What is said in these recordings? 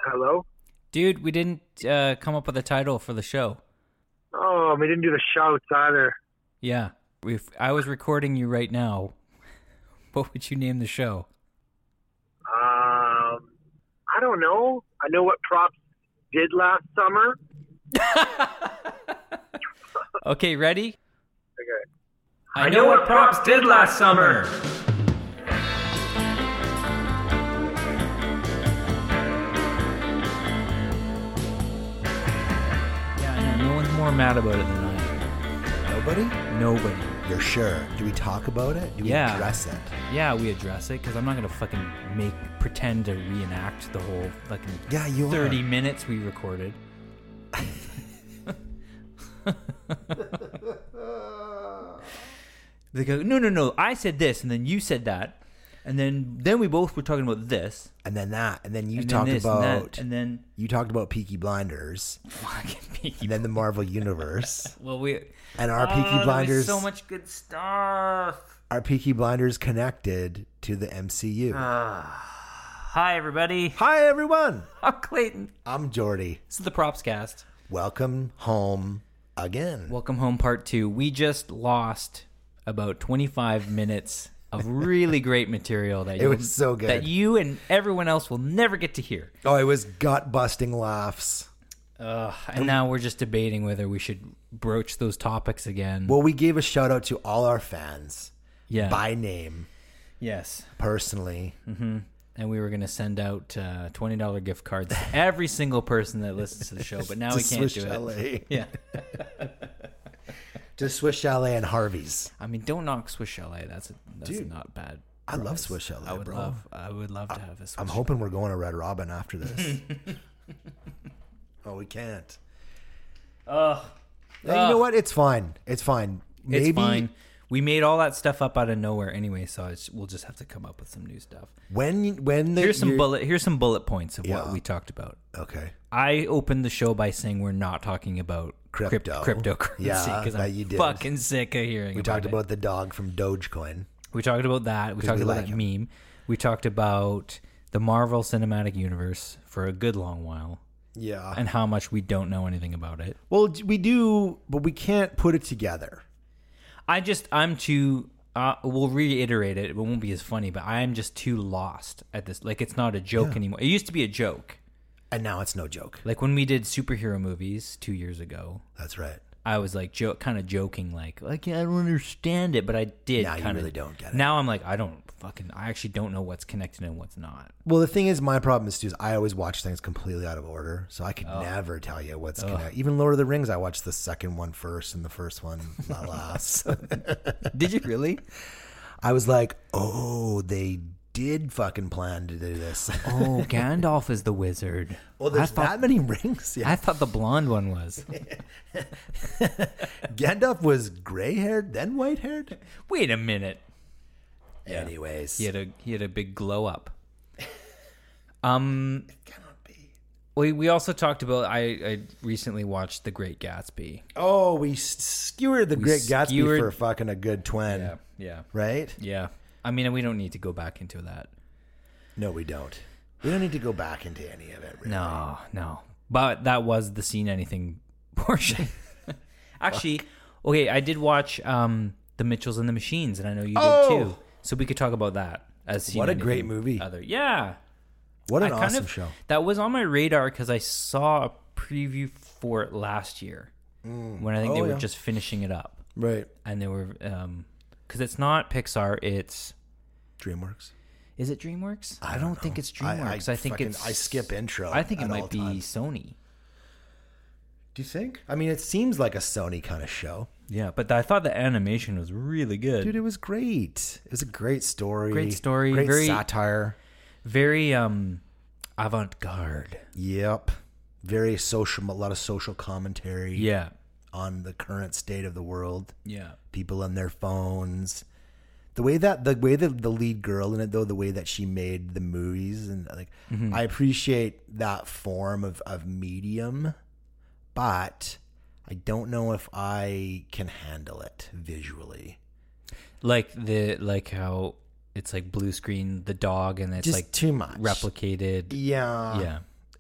Hello? Dude, we didn't come up with a title for the show. Oh, we didn't do the shouts either. Yeah. I was recording you right now. What would you name the show? I don't know. I know what props did last summer. Okay, ready? Okay. I know what props did last summer. Yeah, I know. No one's more mad about it than I am. Nobody? Nobody. You're sure? Do we talk about it? Do we Yeah. address it? Yeah, we address it because I'm not gonna fucking pretend to reenact the whole fucking Yeah, you 30 minutes we recorded. They go, no, I said this, and then you said that, and then we both were talking about this, And then that, and then you and talked then this, about and that, and then you talked about Peaky Blinders, fucking Peaky. and then the Marvel Universe, Well, we and our Peaky there was Blinders. so much good stuff. Our Peaky Blinders connected to the MCU. Hi, everybody. Hi everyone, I'm Clayton. I'm Jordy. This is the Props Cast. Welcome home again. Welcome home, part 2. We just lost about 25 minutes of really great material that It was so good. that you and everyone else will never get to hear. Oh, it was gut-busting laughs. And now we're just debating whether we should broach those topics again. Well, we gave a shout out to all our fans yeah. by name, Yes. personally. And we were going to send out $20 gift cards to every single person that listens to the show, but now To we can't Swiss do Chalet. it. Yeah. To Swiss Chalet and Harvey's. I mean, don't knock Swiss Chalet. That's Dude, not bad. I love price. Swiss Chalet, I would bro. love to have a Swiss I'm Chalet. hoping we're going to Red Robin after this. Oh, we can't. Ugh. Hey, you know what? It's fine. It's fine. Maybe It's fine. We made all that stuff up out of nowhere anyway, so we'll just have to come up with some new stuff. when the Here's some bullet points of what Yeah. we talked about. Okay. I opened the show by saying we're not talking about cryptocurrency Yeah, because that I'm you did. fucking sick of hearing. We talked it. about the dog from Dogecoin. We talked about that. We talked we about like that him. meme. We talked about the Marvel Cinematic Universe for a good long while Yeah. and how much we don't know anything about it. Well, we do, but we can't put it together. I'm too. We'll reiterate it. It won't be as funny, but I'm just too lost at this. Like, it's not a joke anymore. It used to be a joke. And now it's no joke. Like when we did superhero movies 2 years ago, That's right. I was like kind of joking, like I don't understand it, but I did. Now you kind of really don't get it. Now I'm like, I actually don't know what's connected and what's not. Well, the thing is, my problem is, too, is I always watch things completely out of order, so I could Oh. never tell you what's connected. Even Lord of the Rings, I watched the second one first and the first one last. Did you really? I was like, oh, they did fucking plan to do this. Oh, Gandalf is the wizard. Well, there's I thought, that many rings. Yeah. I thought the blonde one was. Gandalf was gray-haired, then white-haired? Wait a minute. Anyways. He had a big glow up. It cannot be. We also talked about I recently watched The Great Gatsby. Oh, we skewered the Great Gatsby skewered- for fucking a good twin. Yeah. Right? Yeah. I mean, we don't need to go back into that. No, we don't. We don't need to go back into any of it, really. No. But that was the Seen Anything portion. Actually, okay, I did watch The Mitchells and the Machines, and I know you did too. So we could talk about that as Seen What a Anything great movie. Yeah. What an I kind awesome of- show. That was on my radar because I saw a preview for it last year when I think they were yeah. just finishing it up. Right. And they were, because it's not Pixar, it's, DreamWorks. is it DreamWorks? I don't don't think know. it's DreamWorks. I think it's, I skip intro. I think it at all might be times. Sony. Do you think? I mean, it seems like a Sony kind of show. Yeah, but I thought the animation was really good. Dude, it was great. It was a great story. Great story, Great very- satire. Very avant-garde. Yep. Very social, a lot of social commentary Yeah. on the current state of the world. Yeah. People on their phones. The way that the lead girl in it, though, the way that she made the movies, and like, I appreciate that form of medium, but I don't know if I can handle it visually. Like how it's like blue screen, the dog, and it's Just like too much replicated. Yeah. Yeah.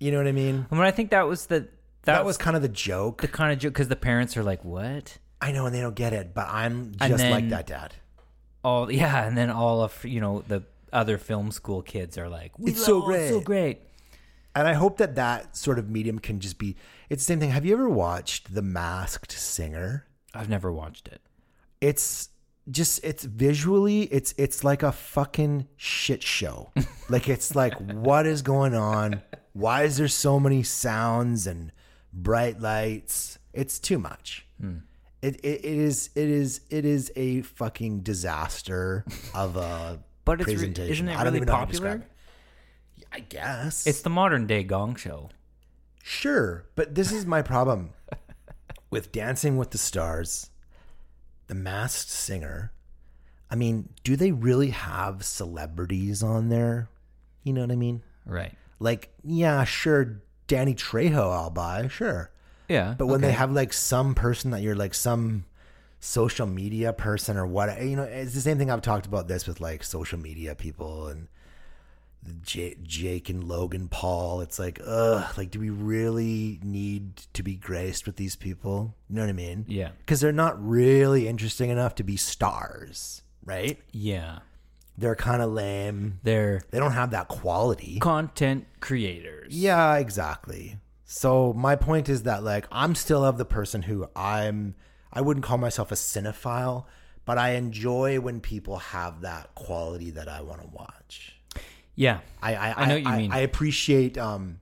You know what I mean? I mean, I think that was That was kind of the joke. the kind of joke because the parents are like, "What?" I know, and they don't get it, but I'm And just then- like that dad. And then all of the other film school kids are like, It's so It's so great." great. And I hope that sort of medium can just be. It's the same thing. Have you ever watched The Masked Singer? I've never watched it. It's visually, it's like a fucking shit show. Like, it's like, what is going on? Why is there so many sounds and bright lights? It's too much. It is a fucking disaster of a But it's presentation. isn't it I don't really even know how to popular? describe it. I guess It's the modern day Gong Show. sure, but this is my problem with Dancing with the Stars, The Masked Singer. I mean, do they really have celebrities on there? You know what I mean? Right. Like, yeah, sure, Danny Trejo I'll buy, sure. Yeah. But when okay. they have like some person that you're like some social media person or what, it's the same thing. I've talked about this with like social media people and Jake and Logan Paul. It's like, like, do we really need to be graced with these people? You know what I mean? Yeah. Because they're not really interesting enough to be stars, right? Yeah. They're kind of lame. They're They don't have that quality. content creators. Yeah, exactly. So my point is that like I'm still of the person who I wouldn't call myself a cinephile, but I enjoy when people have that quality that I want to watch. Yeah. I know what you mean. I appreciate the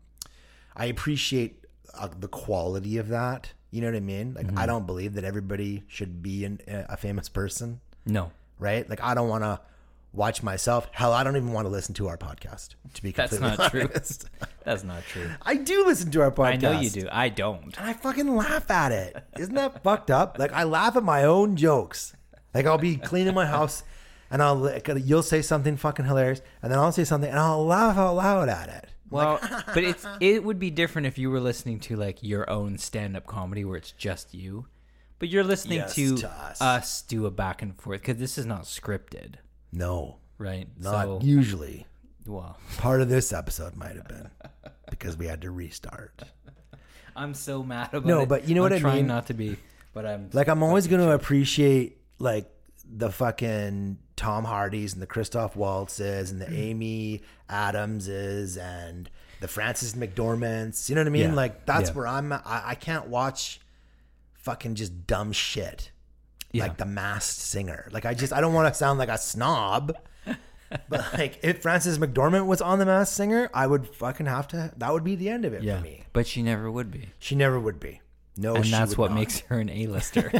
quality of that. You know what I mean? Like I don't believe that everybody should be a famous person, No. right? Like I don't want to watch myself. Hell, I don't even want to listen to our podcast. To be That's completely not true. honest. That's not true. I do listen to our podcast. I know you do. I don't. And I fucking laugh at it. Isn't that fucked up? Like I laugh at my own jokes. Like I'll be cleaning my house and you'll say something fucking hilarious and then I'll say something and I'll laugh out loud at it. Well, but it would be different if you were listening to like your own stand-up comedy where it's just you. But you're listening Yes, to to us. us do a back and forth because this is not scripted, No, right? not usually. Well, Part of this episode might have been because we had to restart. I'm so mad about it. No, but you know what I I'm trying mean? not to be, but I'm Like I'm always going to appreciate like the fucking Tom Hardys and the Christoph Waltzes and the Amy Adamses and the Frances McDormands. You know what I mean? Yeah. Like that's Yeah. where I can't watch fucking just dumb shit. Yeah. Like The Masked Singer. Like I don't want to sound like a snob. But like if Frances McDormand was on The Masked Singer, I would fucking have to. That would be the end of it for me. But she never would be. She never would be. No, And she that's would what not. makes her an A-lister.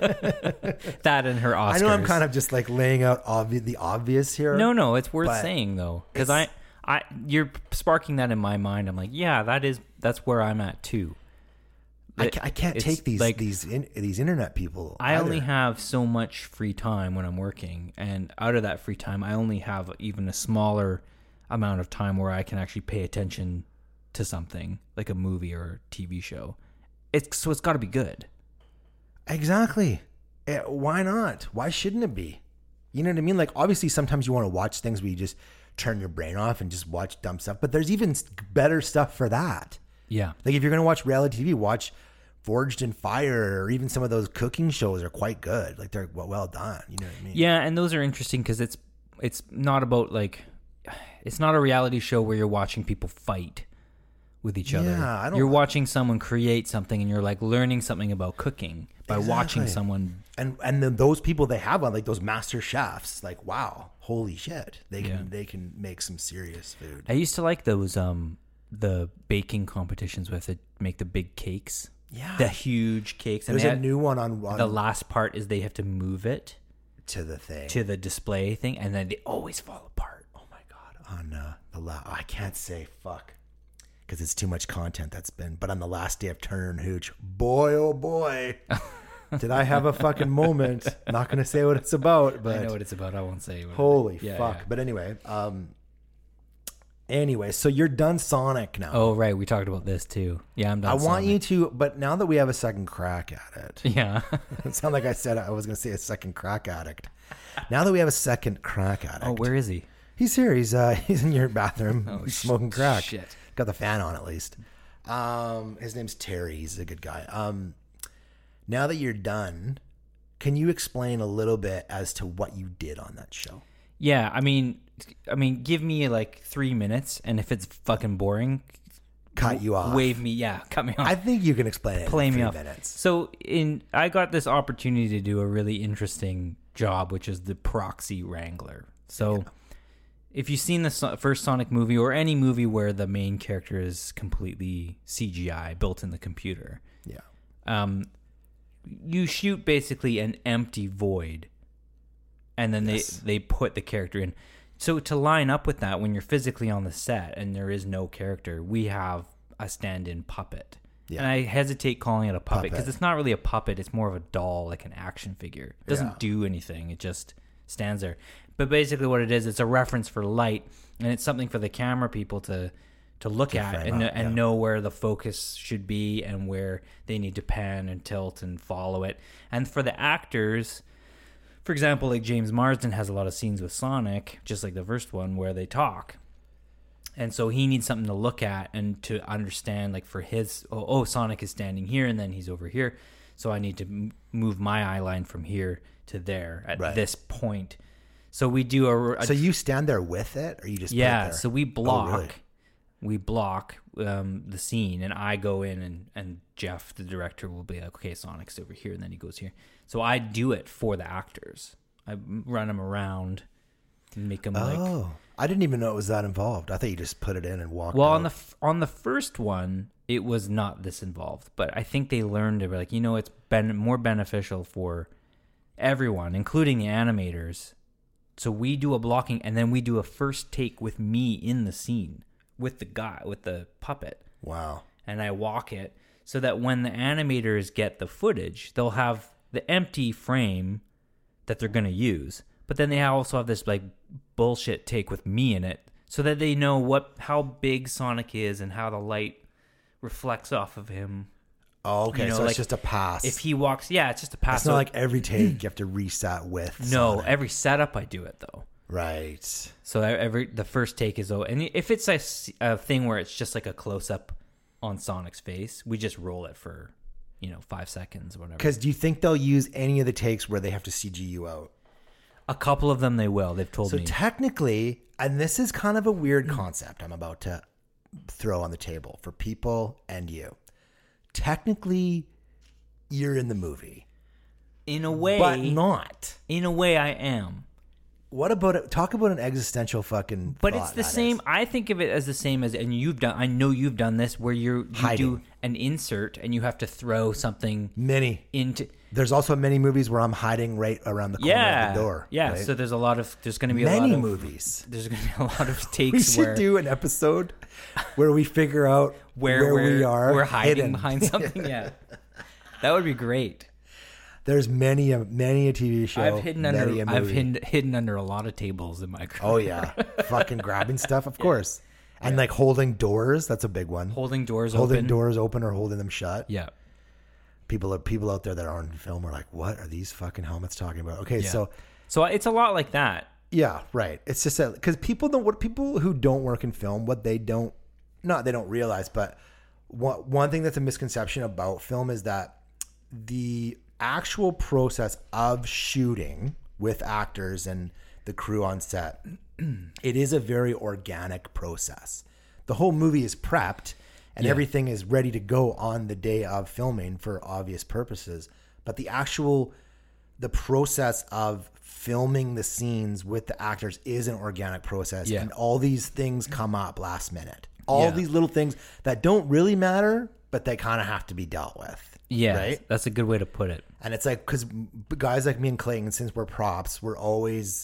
That and her Oscars. I know I'm kind of just like laying out the obvious here. No, it's worth But saying though, because you're sparking that in my mind. I'm like, yeah, that's where I'm at too. I can't It's take these like- these internet people. I either. only have so much free time when I'm working, and out of that free time, I only have even a smaller amount of time where I can actually pay attention to something like a movie or a TV show. It's got to be good. Exactly. Why not? Why shouldn't it be? You know what I mean? Like obviously, sometimes you want to watch things where you just turn your brain off and just watch dumb stuff. But there's even better stuff for that. Yeah, Like if you're gonna watch reality TV, watch Forged in Fire, or even some of those cooking shows are quite good. Like they're well done. You know what I mean? yeah, and those are interesting because it's not about like it's not a reality show where you're watching people fight with each other. Yeah, I don't- You're watching someone create something, and you're like learning something about cooking by watching Exactly. someone. And then those people they have on like those master chefs, like wow, holy shit, they can make some serious food. I used to like those the baking competitions with it make the big cakes. Yeah. The huge cakes. And There's they a had- new one on the last part is they have to move it to the thing. to the display thing, and then they always fall apart. Oh my god! On I can't say fuck because it's too much content that's been. But on the last day of Turner and Hooch, boy oh boy, did I have a fucking moment? Not gonna say what it's about, but I know what it's about. I won't say. What holy Yeah, fuck! yeah. But anyway, so you're done Sonic now. Oh right, we talked about this too. Yeah, I'm done. I want Sonic. you to, but now that we have a second crack at it, Yeah. it sounded like I said I was gonna say a second crack addict. Now that we have a second crack addict, Oh, where is he? he's here. He's in your bathroom. He's smoking crack. Shit. Got the fan on at least. His name's Terry. He's a good guy. Now that you're done, can you explain a little bit as to what you did on that show? Yeah, I mean, give me like 3 minutes, and if it's fucking boring, Cut you off. Cut me off. I think you can explain it Play in me 3 off. minutes. So I got this opportunity to do a really interesting job, which is the proxy wrangler. So if you've seen the first Sonic movie or any movie where the main character is completely CGI built in the computer, you shoot basically an empty void, and then they put the character in. So to line up with that, when you're physically on the set and there is no character, we have a stand-in puppet. Yeah. And I hesitate calling it a puppet because it's not really a puppet. It's more of a doll, like an action figure. It doesn't do anything. It just stands there. But basically what it is, it's a reference for light, and it's something for the camera people to look at and know where the focus should be and where they need to pan and tilt and follow it. And for the actors... For example, like James Marsden has a lot of scenes with Sonic, just like the first one, where they talk. And so he needs something to look at and to understand, like for his, Sonic is standing here and then he's over here. So I need to move my eye line from here to there at this point. So we do So you stand there with it, or you just put it there? So we block. Oh, really? We block the scene, and I go in, and Jeff, the director, will be like, okay, Sonic's over here, and then he goes here. So I do it for the actors. I run them around and make them I didn't even know it was that involved. I thought you just put it in and walked out. On the first one, it was not this involved, but I think they learned it. Like, it's been more beneficial for everyone, including the animators. So we do a blocking, and then we do a first take with me in the scene. With the puppet. Wow. And I walk it so that when the animators get the footage, they'll have the empty frame that they're going to use. But then they also have this like bullshit take with me in it so that they know how big Sonic is and how the light reflects off of him. Oh, okay. So it's just a pass. If he walks, it's just a pass. It's not like every take you have to reset with Sonic. Every setup I do it though. Right. So the first take is and if it's a thing where it's just like a close up on Sonic's face, we just roll it for 5 seconds or whatever. Because do you think they'll use any of the takes where they have to CG you out? A couple of them they will. They've told me. So technically, and this is kind of a weird concept I'm about to throw on the table for people and you. Technically, you're in the movie. In a way, but not. In a way, I am. What about it? Talk about an existential fucking. But it's the same. I think of it as the same as, and I know you've done this where you do an insert and you have to throw something into. There's also many movies where I'm hiding right around the corner of the door. Yeah. Right? So there's going to be many movies. There's going to be a lot of takes. We should do an episode where we figure out where we are. We're hiding behind something. Yeah, that would be great. There's many a TV show. I've hidden under a lot of tables in my career. Oh yeah, fucking grabbing stuff, of course, and like holding doors. That's a big one. Holding doors open or holding them shut. Yeah. People out there that are on film are like, what are these fucking helmets talking about? Okay, so it's a lot like that. Yeah, right. It's just because people who don't work in film, they don't realize, but one thing that's a misconception about film is that the actual process of shooting with actors and the crew on set, it is a very organic process. The whole movie is prepped and everything is ready to go on the day of filming for obvious purposes. But the process of filming the scenes with the actors is an organic process. And all these things come up last minute. All these little things that don't really matter, but they kind of have to be dealt with. Yeah, right? That's a good way to put it. And it's like, because guys like me and Clayton, since we're props, we're always,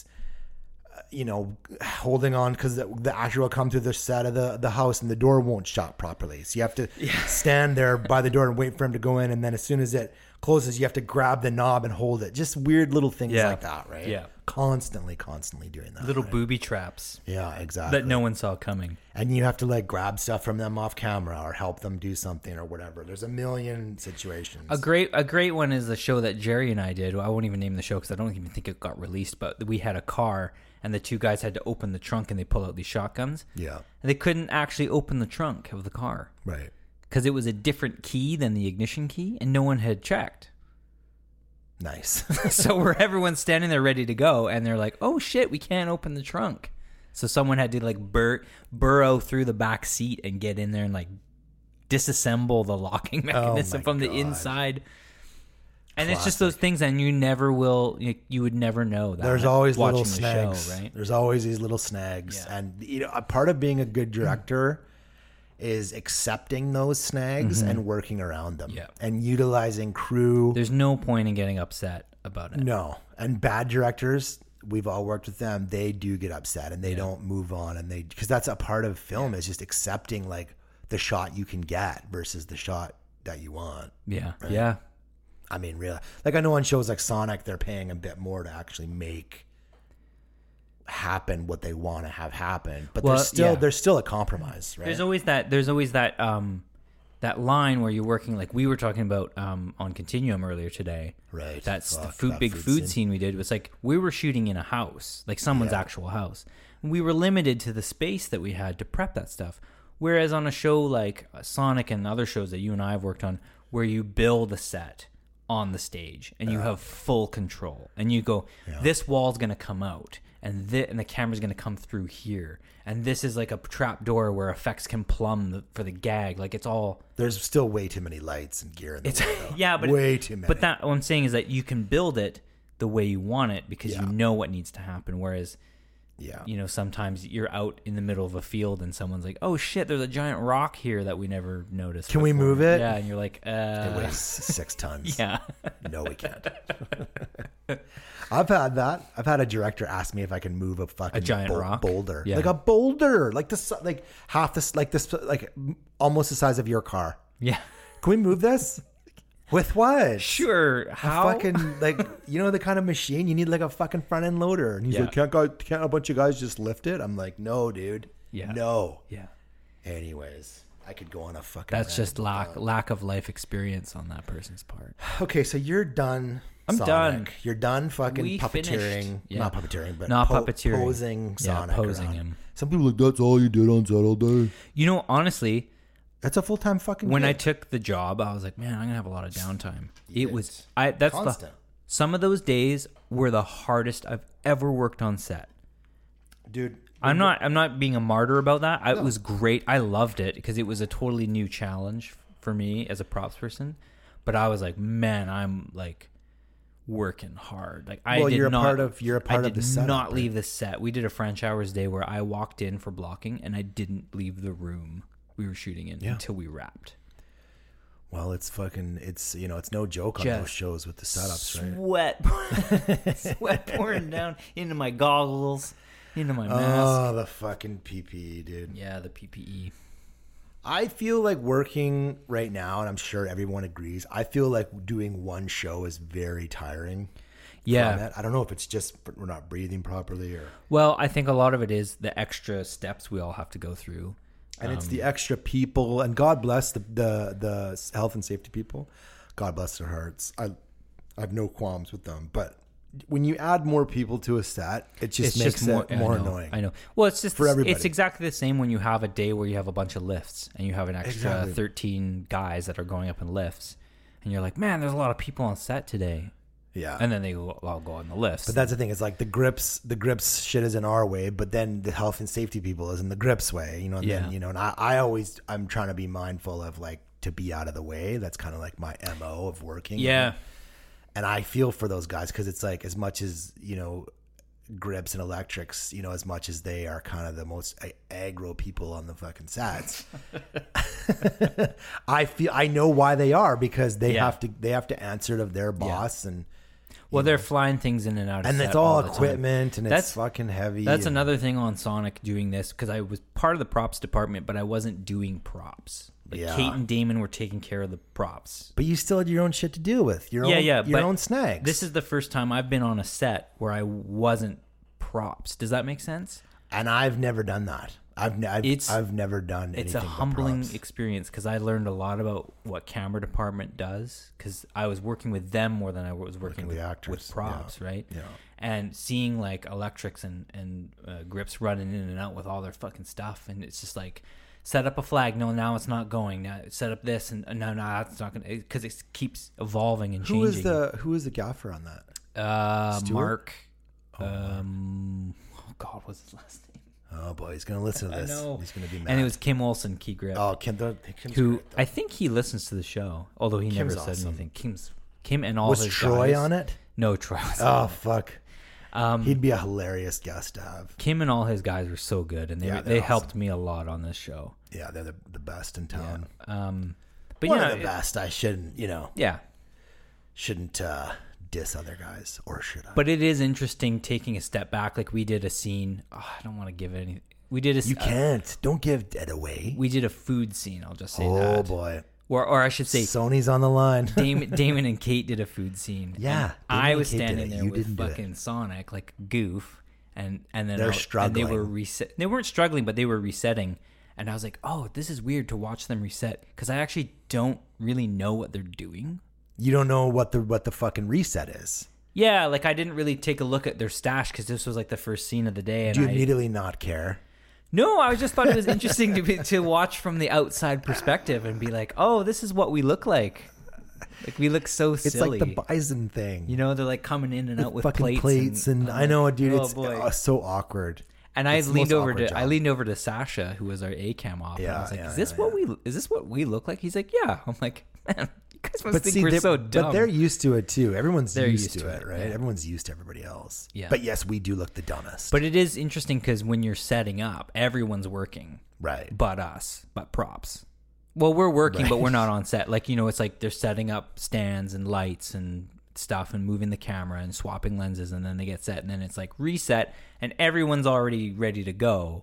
holding on because the actor will come through the set of the house and the door won't shut properly. So you have to stand there by the door and wait for him to go in. And then as soon as it closes, you have to grab the knob and hold it. Just weird little things like that, right? Yeah. Constantly doing that. Little booby traps. Yeah, exactly. That no one saw coming. And you have to like grab stuff from them off camera or help them do something or whatever. There's a million situations. A great one is the show that Jerry and I did. I won't even name the show because I don't even think it got released, but we had a car and the two guys had to open the trunk and they pull out these shotguns. Yeah. And they couldn't actually open the trunk of the car Right. because it was a different key than the ignition key, and no one had checked. Nice. So where everyone's standing there ready to go, and they're like, "Oh shit, we can't open the trunk." So someone had to like burrow through the back seat and get in there and like disassemble the locking mechanism from the inside. And it's just those things, and you never will. You would never know that. There's always little watching the show, snags, right? There's always these little snags, and a part of being a good director is accepting those snags and working around them, and utilizing crew. There's no point in getting upset about it. No, and bad directors, we've all worked with them. They do get upset, and they don't move on, and because that's a part of film is just accepting like the shot you can get versus the shot that you want. Yeah, yeah. I mean, really, like I know on shows like Sonic, they're paying a bit more to actually make happen what they want to have happen, but there's still a compromise, right? There's always that that line where you're working, like we were talking about on Continuum earlier today. Right. That's the food scene we did. It was like we were shooting in a house, like someone's actual house. And we were limited to the space that we had to prep that stuff. Whereas on a show like Sonic and other shows that you and I have worked on, where you build a set on the stage and you have full control, and you go, this wall's going to come out, and the camera's going to come through here, and this is like a trap door where effects can plumb for the gag. Like it's all, there's still way too many lights and gear in the window. Yeah, but way too many. But that what I'm saying is that you can build it the way you want it because you know what needs to happen. Whereas, sometimes you're out in the middle of a field and someone's like, "Oh shit, there's a giant rock here that we never noticed. Can we move it?" Yeah, and you're like, It weighs 6 tons. Yeah. No, we can't. I've had that. I've had a director ask me if I can move a fucking giant rock boulder, Yeah. like a boulder, like this, like half this, like almost the size of your car. Yeah. Can we move this? With what? Sure. How? Fucking like the kind of machine you need, like a fucking front end loader. And he's like, can't a bunch of guys just lift it? I'm like, no, dude. Yeah. No. Yeah. Anyways, I could go on a fucking. That's just lack of life experience on that person's part. Okay, so you're done. I'm done. You're done fucking We puppeteering. finished. Yeah. Not puppeteering, but Not puppeteering. Posing Sonic. posing around. him. Some people are like, that's all you did on set all day. Honestly, That's a full-time fucking when gig. I took the job, I was like, man, I'm gonna have a lot of downtime. You It did. was Constant. some of those days were the hardest I've ever worked on set. Dude, I'm not being a martyr about that. It was great. I loved it because it was a totally new challenge for me as a props person. But I was like, man, I'm like working hard. Like you're a part of the I did setup, not right? leave the set. We did a French Hours day where I walked in for blocking and I didn't leave the room we were shooting in until we wrapped. Well, it's no joke on those shows with the setups, right? Sweat pouring down into my goggles, into my mask. Oh, the fucking PPE, dude. Yeah, the PPE. I feel like working right now, and I'm sure everyone agrees, I feel like doing one show is very tiring. Yeah. I don't know if it's just we're not breathing properly or... Well, I think a lot of it is the extra steps we all have to go through. And it's the extra people, and God bless the health and safety people. God bless their hearts. I have no qualms with them, but when you add more people to a set, it just makes it more annoying. I know. Well, it's just for everybody. It's exactly the same when you have a day where you have a bunch of lifts and you have an extra Exactly. 13 guys that are going up in lifts, and you're like, man, there's a lot of people on set today. Yeah. And then they all go on the lifts. But that's the thing. It's like the grips shit is in our way, but then the health and safety people is in the grips way, and then, and I'm trying to be mindful of like to be out of the way. That's kind of like my MO of working. Yeah. And I feel for those guys because it's like as much as, grips and electrics, as much as they are kind of the most aggro people on the fucking sets. I know why they are because they have to answer to their boss and they're flying things in and out of and set it's all the time. equipment and it's fucking heavy. That's another thing on Sonic doing this because I was part of the props department, but I wasn't doing props. Like Kate and Damon were taking care of the props. But you still had your own shit to deal with. Your own snags. This is the first time I've been on a set where I wasn't props. Does that make sense? And I've never done that. I've never done anything. It's a but humbling props. experience because I learned a lot about what camera department does because I was working with them more than I was working the with actors. props, right? Yeah. And seeing like electrics and grips running in and out with all their fucking stuff, and it's just like set up a flag. No, now it's not going. Now set up this, and no, it's not going to because it keeps evolving and changing. Who was the gaffer on that? Stewart? Mark. Oh God, what's his last name? Oh boy, he's gonna listen to this. I know. He's gonna be mad. And it was Kim Olsen, key grip. Oh, Kim's who great, though. I think he listens to the show, although he Kim's never said awesome. anything. Kim and all Was his Troy guys. on it? No, Troy was. Oh fuck. He'd be a hilarious guest to have. Kim and all his guys were so good, and Yeah, they they're helped me a lot on this show. Yeah, they're the best in town. But One yeah, of the best. I shouldn't, yeah. shouldn't diss other guys, or should I? But it is interesting taking a step back. Like we did a scene. I don't want to give any. We did a. You can't. Don't give it away. We did a food scene. I'll just say Oh that. boy. Or I should say, Sony's on the line. Damon and Kate did a food scene. Yeah, And Damon I and was Kate did standing it. there You with didn't do it. fucking Sonic, like goof, and then They're struggling. And they were reset. They weren't struggling, but they were resetting. And I was like, oh, this is weird to watch them reset because I actually don't really know what they're doing. You don't know what the fucking reset is. Yeah, like I didn't really take a look at their stash because this was like the first scene of the day. And Do you immediately not care? No, I just thought it was interesting to watch from the outside perspective and be like, oh, this is what we look like. Like we look so silly. It's like the bison thing. You know, they're like coming in and out with fucking plates and I'm I know, like, dude. oh, It's boy. so awkward. And I It's the leaned most over awkward to job. Sasha, who was our ACAM op. And I Yeah, was like, yeah, is this yeah, what is this what we look like? He's like, yeah. I'm like, man, you guys must think see, we're so but dumb. they're used to it too. Everyone's They're used used to to it, it, right? yeah. Everyone's used to everybody else. Yeah. But yes, we do look the dumbest. But it is interesting because when you're setting up, everyone's working, right. but us, but props. Well, we're working, Right. but we're not on set. Like, it's like they're setting up stands and lights and stuff and moving the camera and swapping lenses, and then they get set, and then it's like reset, and everyone's already ready to go,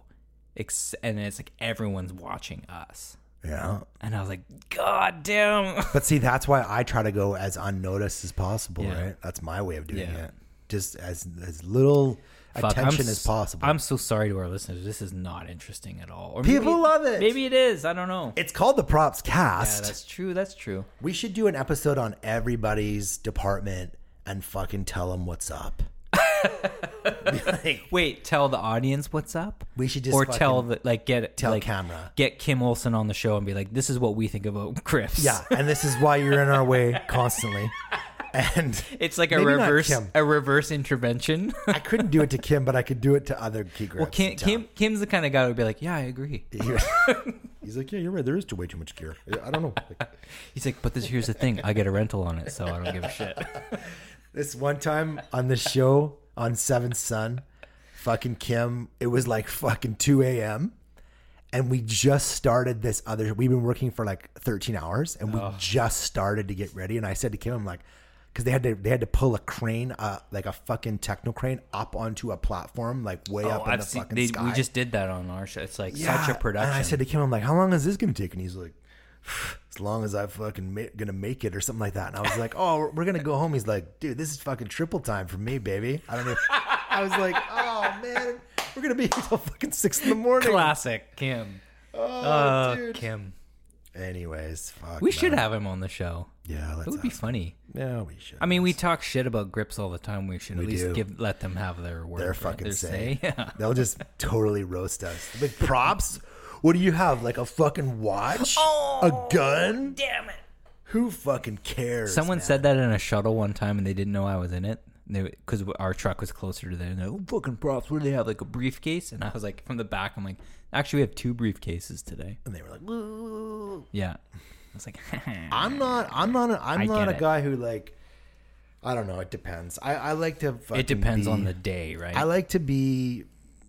and it's like everyone's watching us. Yeah. And I was like, God damn. But see, that's why I try to go as unnoticed as possible, Yeah. right? That's my way of doing Yeah. it. Just as little Fuck, attention I'm as possible. I'm so sorry to our listeners. This is not interesting at all. Or People love it. Maybe it is. I don't know. It's called the Props Yeah, Cast. that's true. That's true. We should do an episode on everybody's department and fucking tell them what's up. Like, Wait, tell the audience what's up? we should just Or fucking tell the tell camera. Get Kim Olsen on the show and be like, this is what we think about Crips. Yeah, and this is why you're in our way constantly. And It's like a maybe not reverse Kim. intervention. I couldn't do it to Kim, but I could do it to other key grips. Well, Kim's the kind of guy who would be like, yeah, I agree. He's like, yeah, you're right. There is way too much gear. I don't know. He's like, but here's the thing. I get a rental on it, so I don't give a shit. This one time on the show on Seventh Son, fucking Kim, it was like fucking 2 a.m. And we just started this we've been working for like 13 hours and we just started to get ready. And I said to Kim, I'm like, because they had to pull a crane, like a fucking techno crane up onto a platform, like way up in the fucking sky. We just did that on our show. It's like Yeah. such a production. And I said to Kim, I'm like, how long is this going to take? And he's like, as long as I fucking gonna make it or something like that. And I was like, oh, we're gonna go home. He's like, dude, this is fucking triple time for me, baby. I don't know. I was like, oh man, we're gonna be here till fucking 6 a.m. Classic Kim. Oh, dude. Kim. Anyways, fuck. We should man. have him on the show. Yeah, It would be funny. Yeah, we should. I mean, we talk shit about Grips all the time. We should at We least do. let them have their word. Their right? fucking Their say. Yeah. They'll just totally roast us. Like props. What do you have? Like a fucking watch? A gun? Damn it. Who fucking cares? Someone man? said that in a shuttle one time, and they didn't know I was in it. Because our truck was closer to there. And they're like, oh, fucking props. What do they have? Like a briefcase? And I was like, from the back, I'm like, actually, we have 2 briefcases today. And they were like, woo. Yeah. I was like, I'm not a get it. guy who like, I don't know. It depends. I like to. it depends on the day, right? I like to be,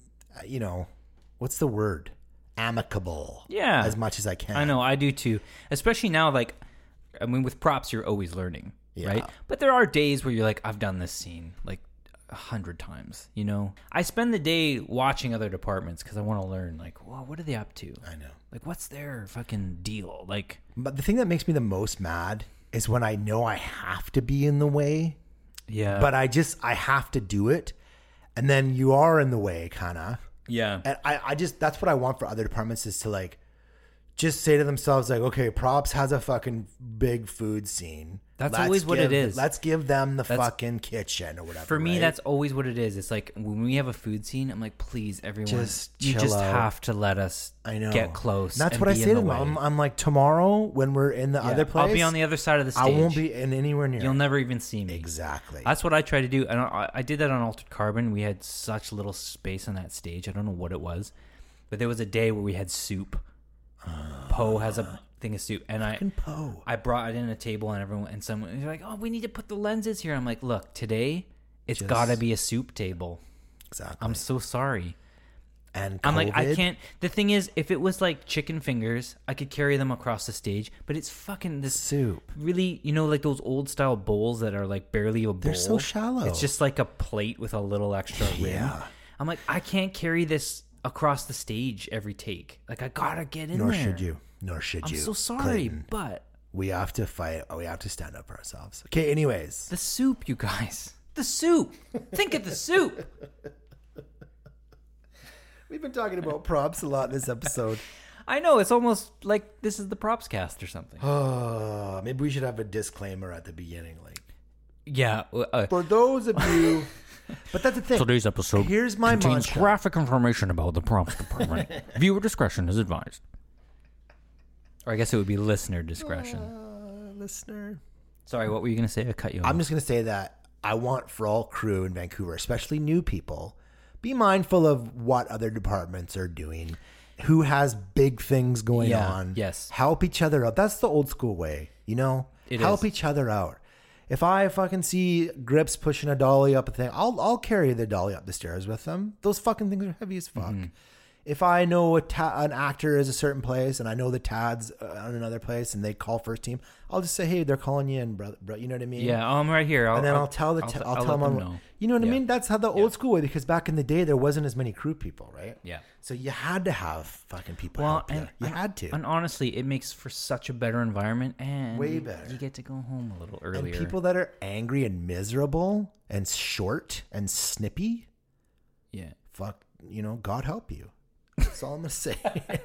what's the word? Amicable. Yeah. As much as I can. I know, I do too. Especially now, like, I mean, with props, you're always learning, Yeah. right? But there are days where you're like, I've done this scene like 100 times, I spend the day watching other departments because I want to learn, like, well, what are they up to? I know. Like, what's their fucking deal? Like, But the thing that makes me the most mad is when I know I have to be in the way, yeah. but I have to do it. And then you are in the way, kind of. Yeah. And I just, that's what I want for other departments is to like, just say to themselves like, okay, props has a fucking big food scene. That's always what it is. Let's give them the fucking kitchen or whatever. For me, right? that's always what it is. It's like when we have a food scene, I'm like, please, everyone, you chill just out. have to let us get close. And that's and what I be say in to the them. way. I'm like, tomorrow when we're in the other place, I'll be on the other side of the stage. I won't be in anywhere near. You'll never even see me. Exactly. That's what I try to do. And I did that on Altered Carbon. We had such little space on that stage. I don't know what it was, but there was a day where we had soup. Poe has a thing of soup, and I brought in a table, and everyone and someone was like, "Oh, we need to put the lenses here." I'm like, "Look, today it's got to be a soup table." Exactly. I'm so sorry. And I'm like, I COVID? can't. The thing is, if it was like chicken fingers, I could carry them across the stage. But it's fucking this soup. Really, like those old style bowls that are like barely a bowl. They're so shallow. It's just like a plate with a little extra rim. Yeah. I'm like, I can't carry this across the stage every take. Like, I gotta get in there. Nor should you. I'm so sorry, Clayton. but We have to fight. We have to stand up for ourselves. Okay, anyways. the soup, you guys. The soup. Think of the soup. We've been talking about props a lot in this episode. I know, it's almost like this is the props cast or something. Oh, maybe we should have a disclaimer at the beginning. Like, Yeah. for those of you... But that's the thing. Today's episode Here's my contains mantra. graphic information about the props department. Viewer discretion is advised. Or I guess it would be listener discretion. Listener. Sorry, what were you going to say? I cut you off. I'm just going to say that I want for all crew in Vancouver, especially new people, be mindful of what other departments are doing, who has big things going on. Yes. Help each other out. That's the old school way, Help each other out. If I fucking see Grips pushing a dolly up a thing, I'll carry the dolly up the stairs with them. Those fucking things are heavy as fuck. Mm-hmm. If I know an actor is a certain place and I know the Tad's on another place and they call first team, I'll just say, hey, they're calling you in, brother. You know what I mean? Yeah, I'm right here. And then I'll tell them. know. You know what I Yeah. mean? That's how the old school way, because back in the day there wasn't as many crew people, right? Yeah. So you had to have fucking people Well, help you. You had to. And honestly, it makes for such a better environment, and Way better. You get to go home a little earlier. And people that are angry and miserable and short and snippy, yeah. fuck, God help you. That's all I'm gonna say.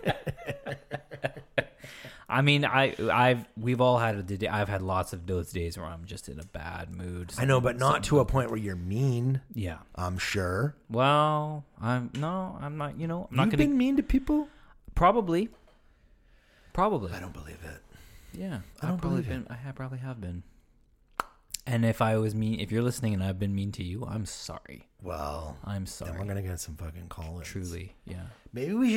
I mean, we've all had I've had lots of those days where I'm just in a bad mood. I know, but not to a point where you're mean. Yeah. I'm sure. Well, I'm not. I'm not You've gonna been mean to people? probably. I don't believe it. Yeah, I don't believe it. I probably have been. And if I was mean, if you're listening and I've been mean to you, I'm sorry. Well, I'm then sorry. we're gonna get some fucking callers. Truly, yeah. Maybe we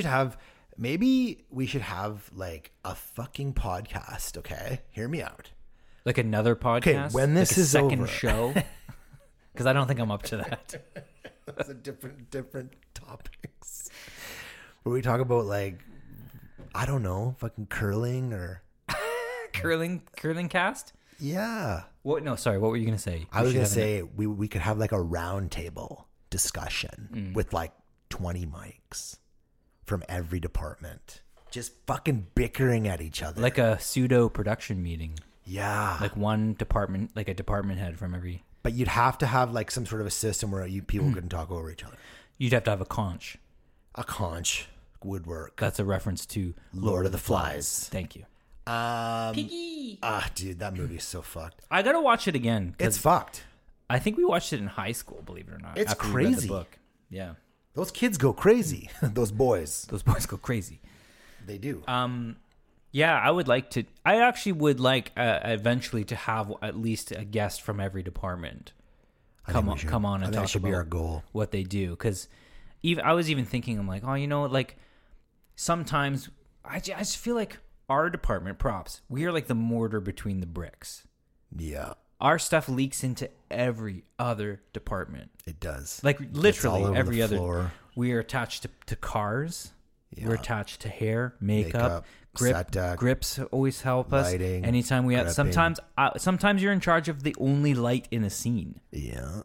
should have like a fucking podcast. Okay, hear me out. Like another podcast. when this like a is second over. show. Because I don't think I'm up to that. That's a different topics. Where we talk about like, I don't know, fucking curling or curling cast. yeah. What? No, sorry. What were you gonna say? I was gonna say we could have like a round table discussion with like 20 mics from every department, just fucking bickering at each other. like a pseudo production meeting. yeah, Like one department, like a department head from every. but you'd have to have like some sort of a system where people couldn't talk over each other. You'd have to have a conch. A conch would work. That's a reference to Lord of the Flies. Thank you. Dude, that movie is so fucked. I gotta watch it again. 'cause It's fucked. I think we watched it in high school. Believe it or not, It's after we read crazy. the book. Yeah, Those kids go crazy. Those boys, those boys go crazy. they do. Yeah, I would like to. I actually would like eventually to have at least a guest from every department come on and I think that talk should be about our goal. what they do. Because I was even thinking, I'm like, like sometimes I just feel like our department props, we are like the mortar between the bricks. Yeah, Our stuff leaks into every other department. it does. Like It's all literally over every the other. floor. We are attached to cars. Yeah. We're attached to hair, makeup, set deck, grips always help us. lighting, Anytime we have, gripping. sometimes you're in charge of the only light in a scene. Yeah.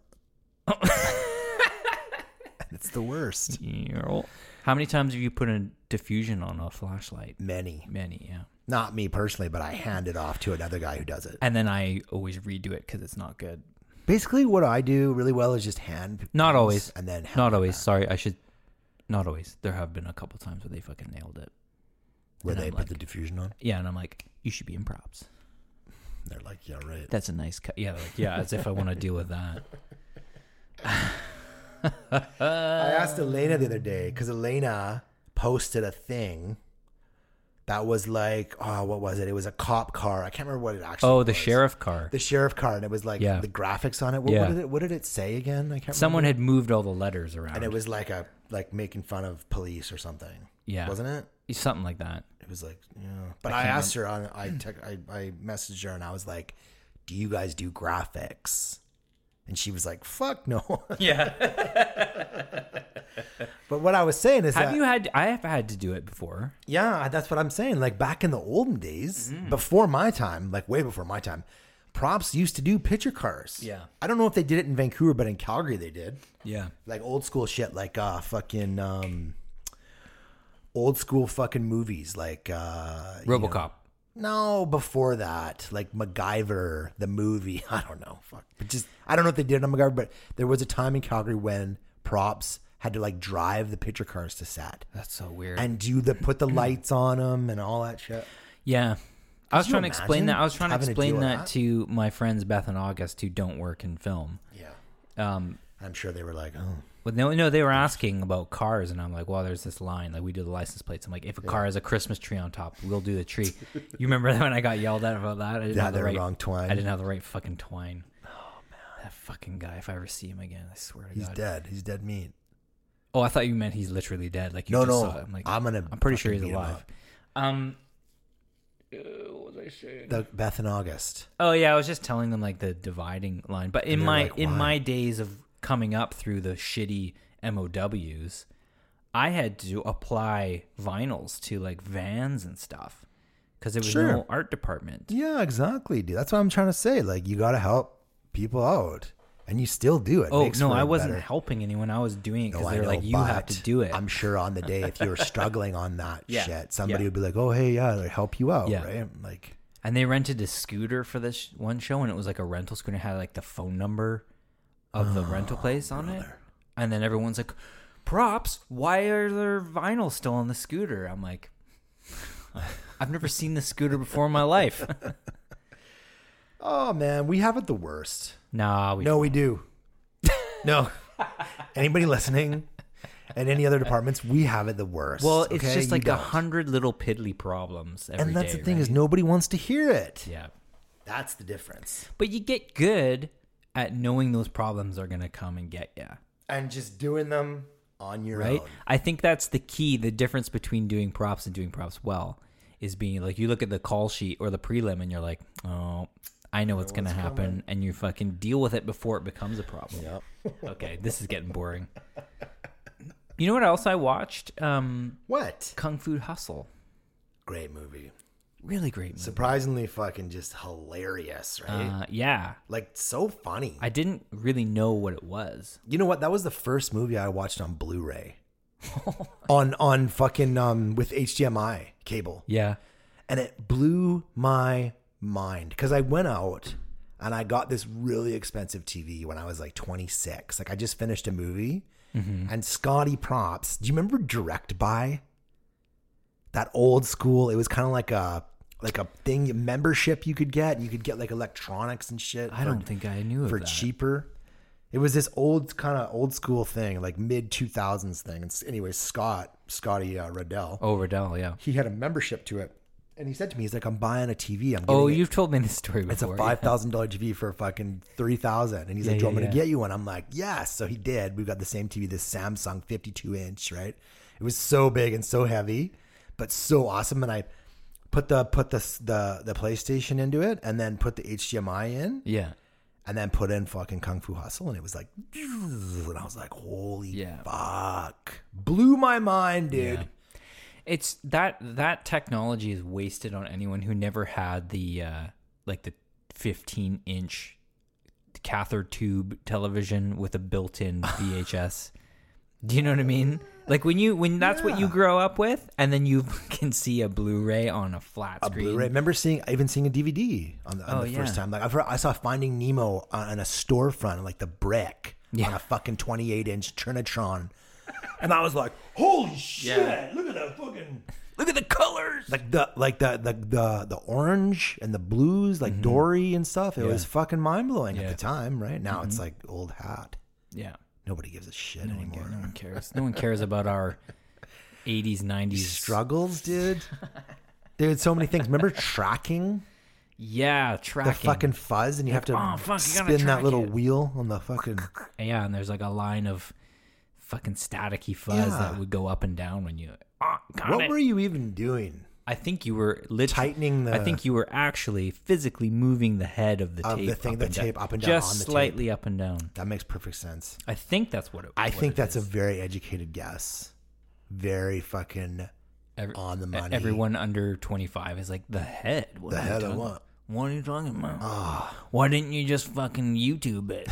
It's the worst. How many times have you put a diffusion on a flashlight? Many. Yeah. Not me personally, but I hand it off to another guy who does it. And then I always redo it because it's not good. Basically, what I do really well is just hand. Not things always. And then hand Not it always. back. Sorry, I should Not always. There have been a couple times where they fucking nailed it. Where And they I'm put like- the diffusion on. Yeah, and I'm like, you should be in props. They're like, yeah, right. That's a nice cut. Yeah, like, yeah, as if I want to deal with that. I asked Elena the other day because Elena posted a thing that was like, oh, what was it? It was a cop car. I can't remember what it actually Oh, was. the sheriff car. The sheriff car, and it was like Yeah. the graphics on it. What, Yeah. what did it say again? I can't Someone remember. had moved all the letters around. And it was like making fun of police or something. Yeah. Wasn't it? Something like that. It was like, yeah. But I I can't asked her on, I messaged her and I was like, do you guys do graphics? And she was like, fuck no. Yeah. But what I was saying is Have that, you had? I have had to do it before. yeah, that's what I'm saying. Like back in the olden days, before my time, like way before my time, props used to do picture cars. Yeah. I don't know if they did it in Vancouver, but in Calgary they did. Yeah. Like old school shit, like fucking old school fucking movies, like RoboCop. No, before that, like MacGyver, the movie. I don't know. Fuck. But just, I don't know if they did it on MacGyver, but there was a time in Calgary when props had to like drive the picture cars to set That's so weird. and put the lights on them and all that shit. Yeah. I was you trying to explain imagine that. I was trying to having to explain deal with that that? to my friends Beth and August who don't work in film. Yeah. I'm sure they were like, oh. But no, they were asking about cars, and I'm like, well, there's this line, like we do the license plates. I'm like, if a car has a Christmas tree on top, we'll do the tree. You remember when I got yelled at about that? I didn't have the right wrong twine. I didn't have the right fucking twine. Oh man, that fucking guy! If I ever see him again, I swear to He's God, dead. He's dead meat. Oh, I thought you meant he's literally dead. Like you No, just no. saw it. I'm like, I'm pretty sure he's fucking beat him alive. up. What was I saying? The Beth and August. Oh yeah, I was just telling them like the dividing line. But in they're my like, in why? my days of coming up through the shitty MOWs, I had to apply vinyls to like vans and stuff because there was Sure. no art department. Yeah, exactly, dude. That's what I'm trying to say. Like, you got to help people out, and you still do it. Oh Makes no, for I a wasn't better- helping anyone. I was doing it No, because I they're know, like, you have but to do it. I'm sure on the day if you were struggling on that Yeah, shit, somebody yeah. would be like, "Oh, hey, yeah, they help you out, Yeah. right?" Like, And they rented a scooter for this one show, and it was like a rental scooter. It had like the phone number of the rental place on it. And then everyone's like, props, why are there vinyls still on the scooter? I'm like, I've never seen the scooter before in my life. oh man, we have it the worst. Nah, No, we do. No, anybody listening, and any other departments, we have it the worst. well, it's okay? just You like don't. 100 little piddly problems every day. And that's the thing is, right? nobody wants to hear it. Yeah. That's the difference. But you get good at knowing those problems are going to come and get you. And just doing them on your Right? own. I think that's the key. The difference between doing props and doing props well is being like, you look at the call sheet or the prelim and you're like, oh, I know what's going to happen. And you fucking deal with it before it becomes a problem. Yep. Okay, this is getting boring. You know what else I watched? What? Kung Fu Hustle. Great movie. Really great movie. Surprisingly fucking just hilarious, right? Yeah. Like, so funny. I didn't really know what it was. You know what? That was the first movie I watched on Blu-ray. on fucking with HDMI cable. Yeah. And it blew my mind because I went out and I got this really expensive TV when I was like 26. Like, I just finished a movie and Scotty Props. Do you remember Direct Buy? That old school. It was kind of like a thing, membership you could get. You could get like electronics and shit. I don't think I knew of for that. cheaper. It was this old school thing, like mid 2000s thing. And anyway, Scotty Riddell, Oh, Riddell, yeah. he had a membership to it, and he said to me, he's like, "I'm buying a TV. I'm Oh, getting it. you've told me this story before. It's a $5,000 TV for fucking $3,000." And he's like, Yeah, "Do you want me yeah, to get you one?" I'm like, "Yes." So he did. We got the same TV, this Samsung 52-inch, right? It was so big and so heavy, but so awesome. And I put the PlayStation into it, and then put the HDMI in, Yeah. and then put in fucking Kung Fu Hustle, and it was like, and I was like, "Holy Yeah. fuck!" Blew my mind, dude. Yeah. It's that technology is wasted on anyone who never had the like the 15-inch cathode tube television with a built-in VHS. Do you know what I mean? Like when that's what you grow up with, and then you can see a Blu-ray on a flat A screen. Blu-ray. I remember seeing a DVD on the yeah. first time. Like I saw Finding Nemo on a storefront, like the brick on a fucking 28-inch Trinitron And I was like, holy shit, look at that fucking... Look at the colors. Like the orange and the blues, like Dory and stuff. It was fucking mind blowing at the time, right? Now it's like old hat. Yeah. Nobody gives a shit anymore. No one cares. No one cares about our 80s, 90s Struggles, dude. Dude, so many things. Remember tracking? Yeah, tracking. The fucking fuzz, and you have to you gotta spin that track little it. wheel on the fucking... Yeah, and there's like a line of fucking staticky fuzz that would go up and down when you... What were you even doing? I think you were Tightening the... I think you were actually physically moving the head of the Of tape. the thing, up the and tape down. up and down Just on the slightly tape. up and down. That makes perfect sense. I think that's what it. I think that's is. a very educated guess. Very fucking on the money. Everyone under 25 is like the head. What The are you head of talking- what? What are you talking about? Why didn't you just fucking YouTube it?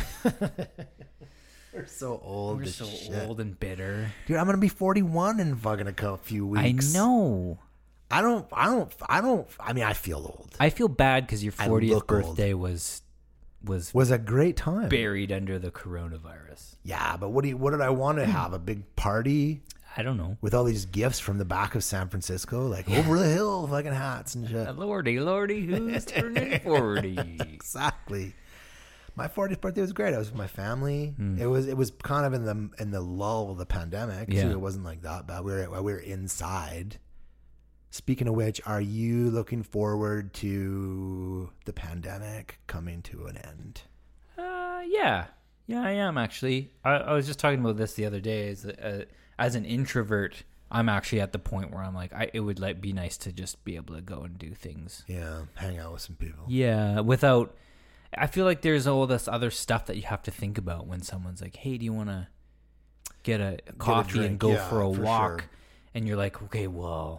We're so old. We're as so shit. old and bitter. Dude, I'm gonna be 41 in fucking a few weeks. I know. I mean, I feel old. I feel bad because your I 40th look old. birthday was Was a great time. buried under the coronavirus. Yeah, but what did I want to have? A big party I don't know. with all these gifts from the back of San Francisco, like over the hill, fucking hats and shit. Lordy, who's turning 40? Exactly. My 40th birthday was great. I was with my family. It was kind of in the lull of the pandemic. Yeah. So it wasn't like that bad. We were inside. Speaking of which, are you looking forward to the pandemic coming to an end? Yeah, I am actually. I was just talking about this the other day. As an introvert, I'm actually at the point where I'm like, it would be nice to just be able to go and do things. Yeah, hang out with some people. Yeah, without. I feel like there's all this other stuff that you have to think about when someone's like, "Hey, do you want to get a coffee and drink." go Yeah, for a for walk?" sure. And you're like, "Okay, well,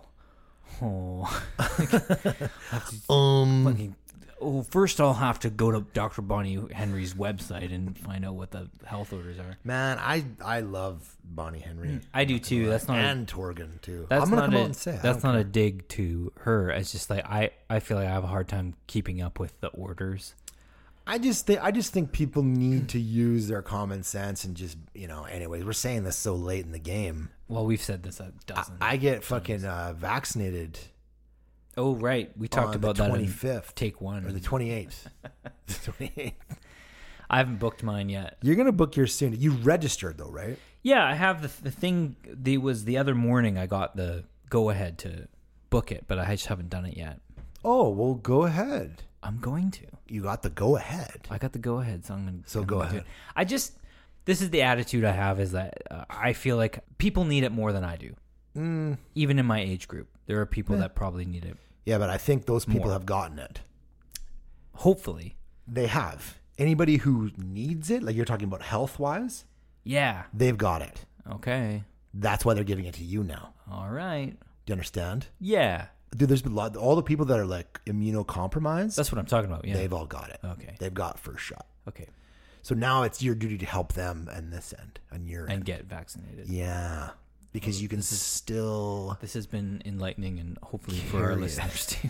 first I'll have to go to Dr. Bonnie Henry's website and find out what the health orders are." Man, I love Bonnie Henry. I do too. That's not and Torgan too. That's I'm gonna not come a, out and say it. that's not a dig to her. It's just like I feel like I have a hard time keeping up with the orders. I just think people need to use their common sense and just, anyways, we're saying this so late in the game. Well, we've said this a dozen. I get fucking vaccinated Oh, right. We talked on about the that in 25th take one. or the 28th. The 28th. I haven't booked mine yet. You're going to book yours soon. You registered though, right? Yeah, I have the thing. Was the other morning I got the go ahead to book it, but I just haven't done it yet. Oh, well, go ahead. I'm going to. You got the go ahead. I got the go ahead, so I'm going to. So go ahead. This is the attitude I have, is that I feel like people need it more than I do. Even in my age group, there are people that probably need it. Yeah, but I think those people More. have gotten it. Hopefully. They have. Anybody who needs it, like you're talking about health-wise, Yeah. they've got it. Okay. That's why they're giving it to you now. All right. Do you understand? Yeah. Dude, there's been all the people that are like immunocompromised, That's what I'm talking about. Yeah. they've all got it. Okay. They've got first shot. Okay. So now it's your duty to help them on this end, on your And end. get vaccinated. Yeah. Because you can still... This has been enlightening, and hopefully for our Carry it. listeners too.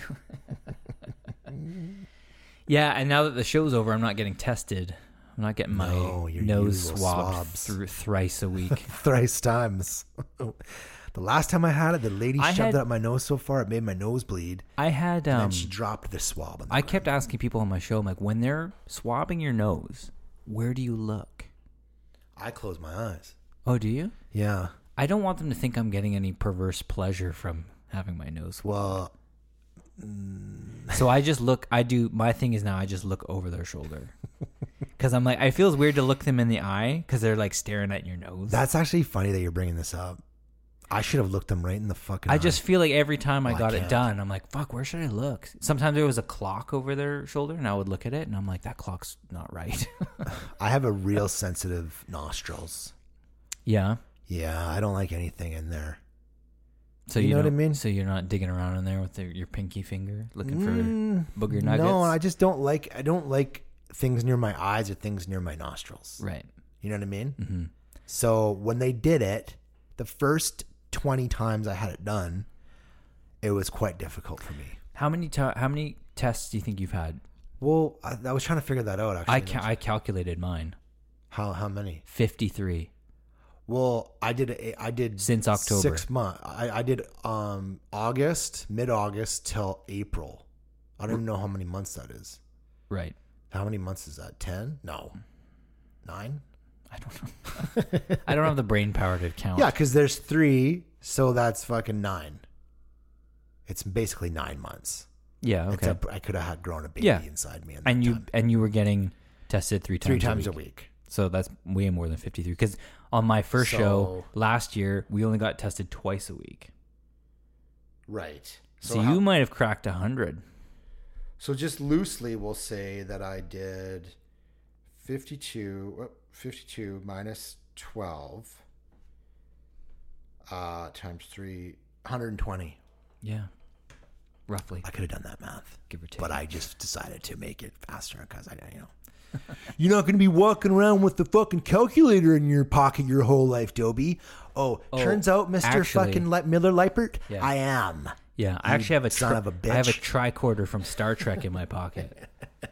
Yeah, and now that the show's over, I'm not getting tested. I'm not getting my your nose usual swabbed swabs. through thrice a week. Thrice times. The last time I had it, the lady shoved it up my nose so far, it made my nose bleed. I had And she dropped the swab on the I ground. kept asking people on my show, I'm like, when they're swabbing your nose, where do you look? I closed my eyes. Oh, do you? Yeah. I don't want them to think I'm getting any perverse pleasure from having my nose swabbed. Well, So I just look, my thing is now I just look over their shoulder. Because I'm like, it feels weird to look them in the eye because they're like staring at your nose. that's actually funny that you're bringing this up. I should have looked them right in the fucking I eye. just feel like every time I Well, I got it can't. done, I'm like, fuck, where should I look? Sometimes there was a clock over their shoulder and I would look at it and I'm like, that clock's not right. I have a real sensitive nostrils. Yeah. Yeah, I don't like anything in there. So You know what I don't- mean? So you're not digging around in there with your pinky finger looking for booger nuggets? No, I just don't like things near my eyes or things near my nostrils. Right. You know what I mean? Mm-hmm. So when they did it, the first 20 times I had it done, it was quite difficult for me. How many tests do you think you've had? Well, I was trying to figure that out, actually. I calculated mine. How many? 53. Well, I did Since October. 6 months. I did mid-August till April. I don't even know how many months that is. Right. How many months is that? 10? No. 9? I don't know. I don't have the brain power to count. Yeah, because there's 3, so that's fucking 9. It's basically 9 months. Yeah. Okay. I could have grown a baby inside me. And you were getting tested 3 times a week. So that's way more than 53. Because on my first show last year, we only got tested twice a week. Right. So you might have cracked 100. So just loosely, we'll say that I did 52 minus 12 times 3, 120. Yeah. Roughly. I could have done that math, Give or take. but I just decided to make it faster because you're not going to be walking around with the fucking calculator in your pocket your whole life, Dobie. Turns out, Mr. actually- fucking Miller Leipert, Yeah. I am. Yeah, I actually have a son of a bitch. I have a tricorder from Star Trek in my pocket.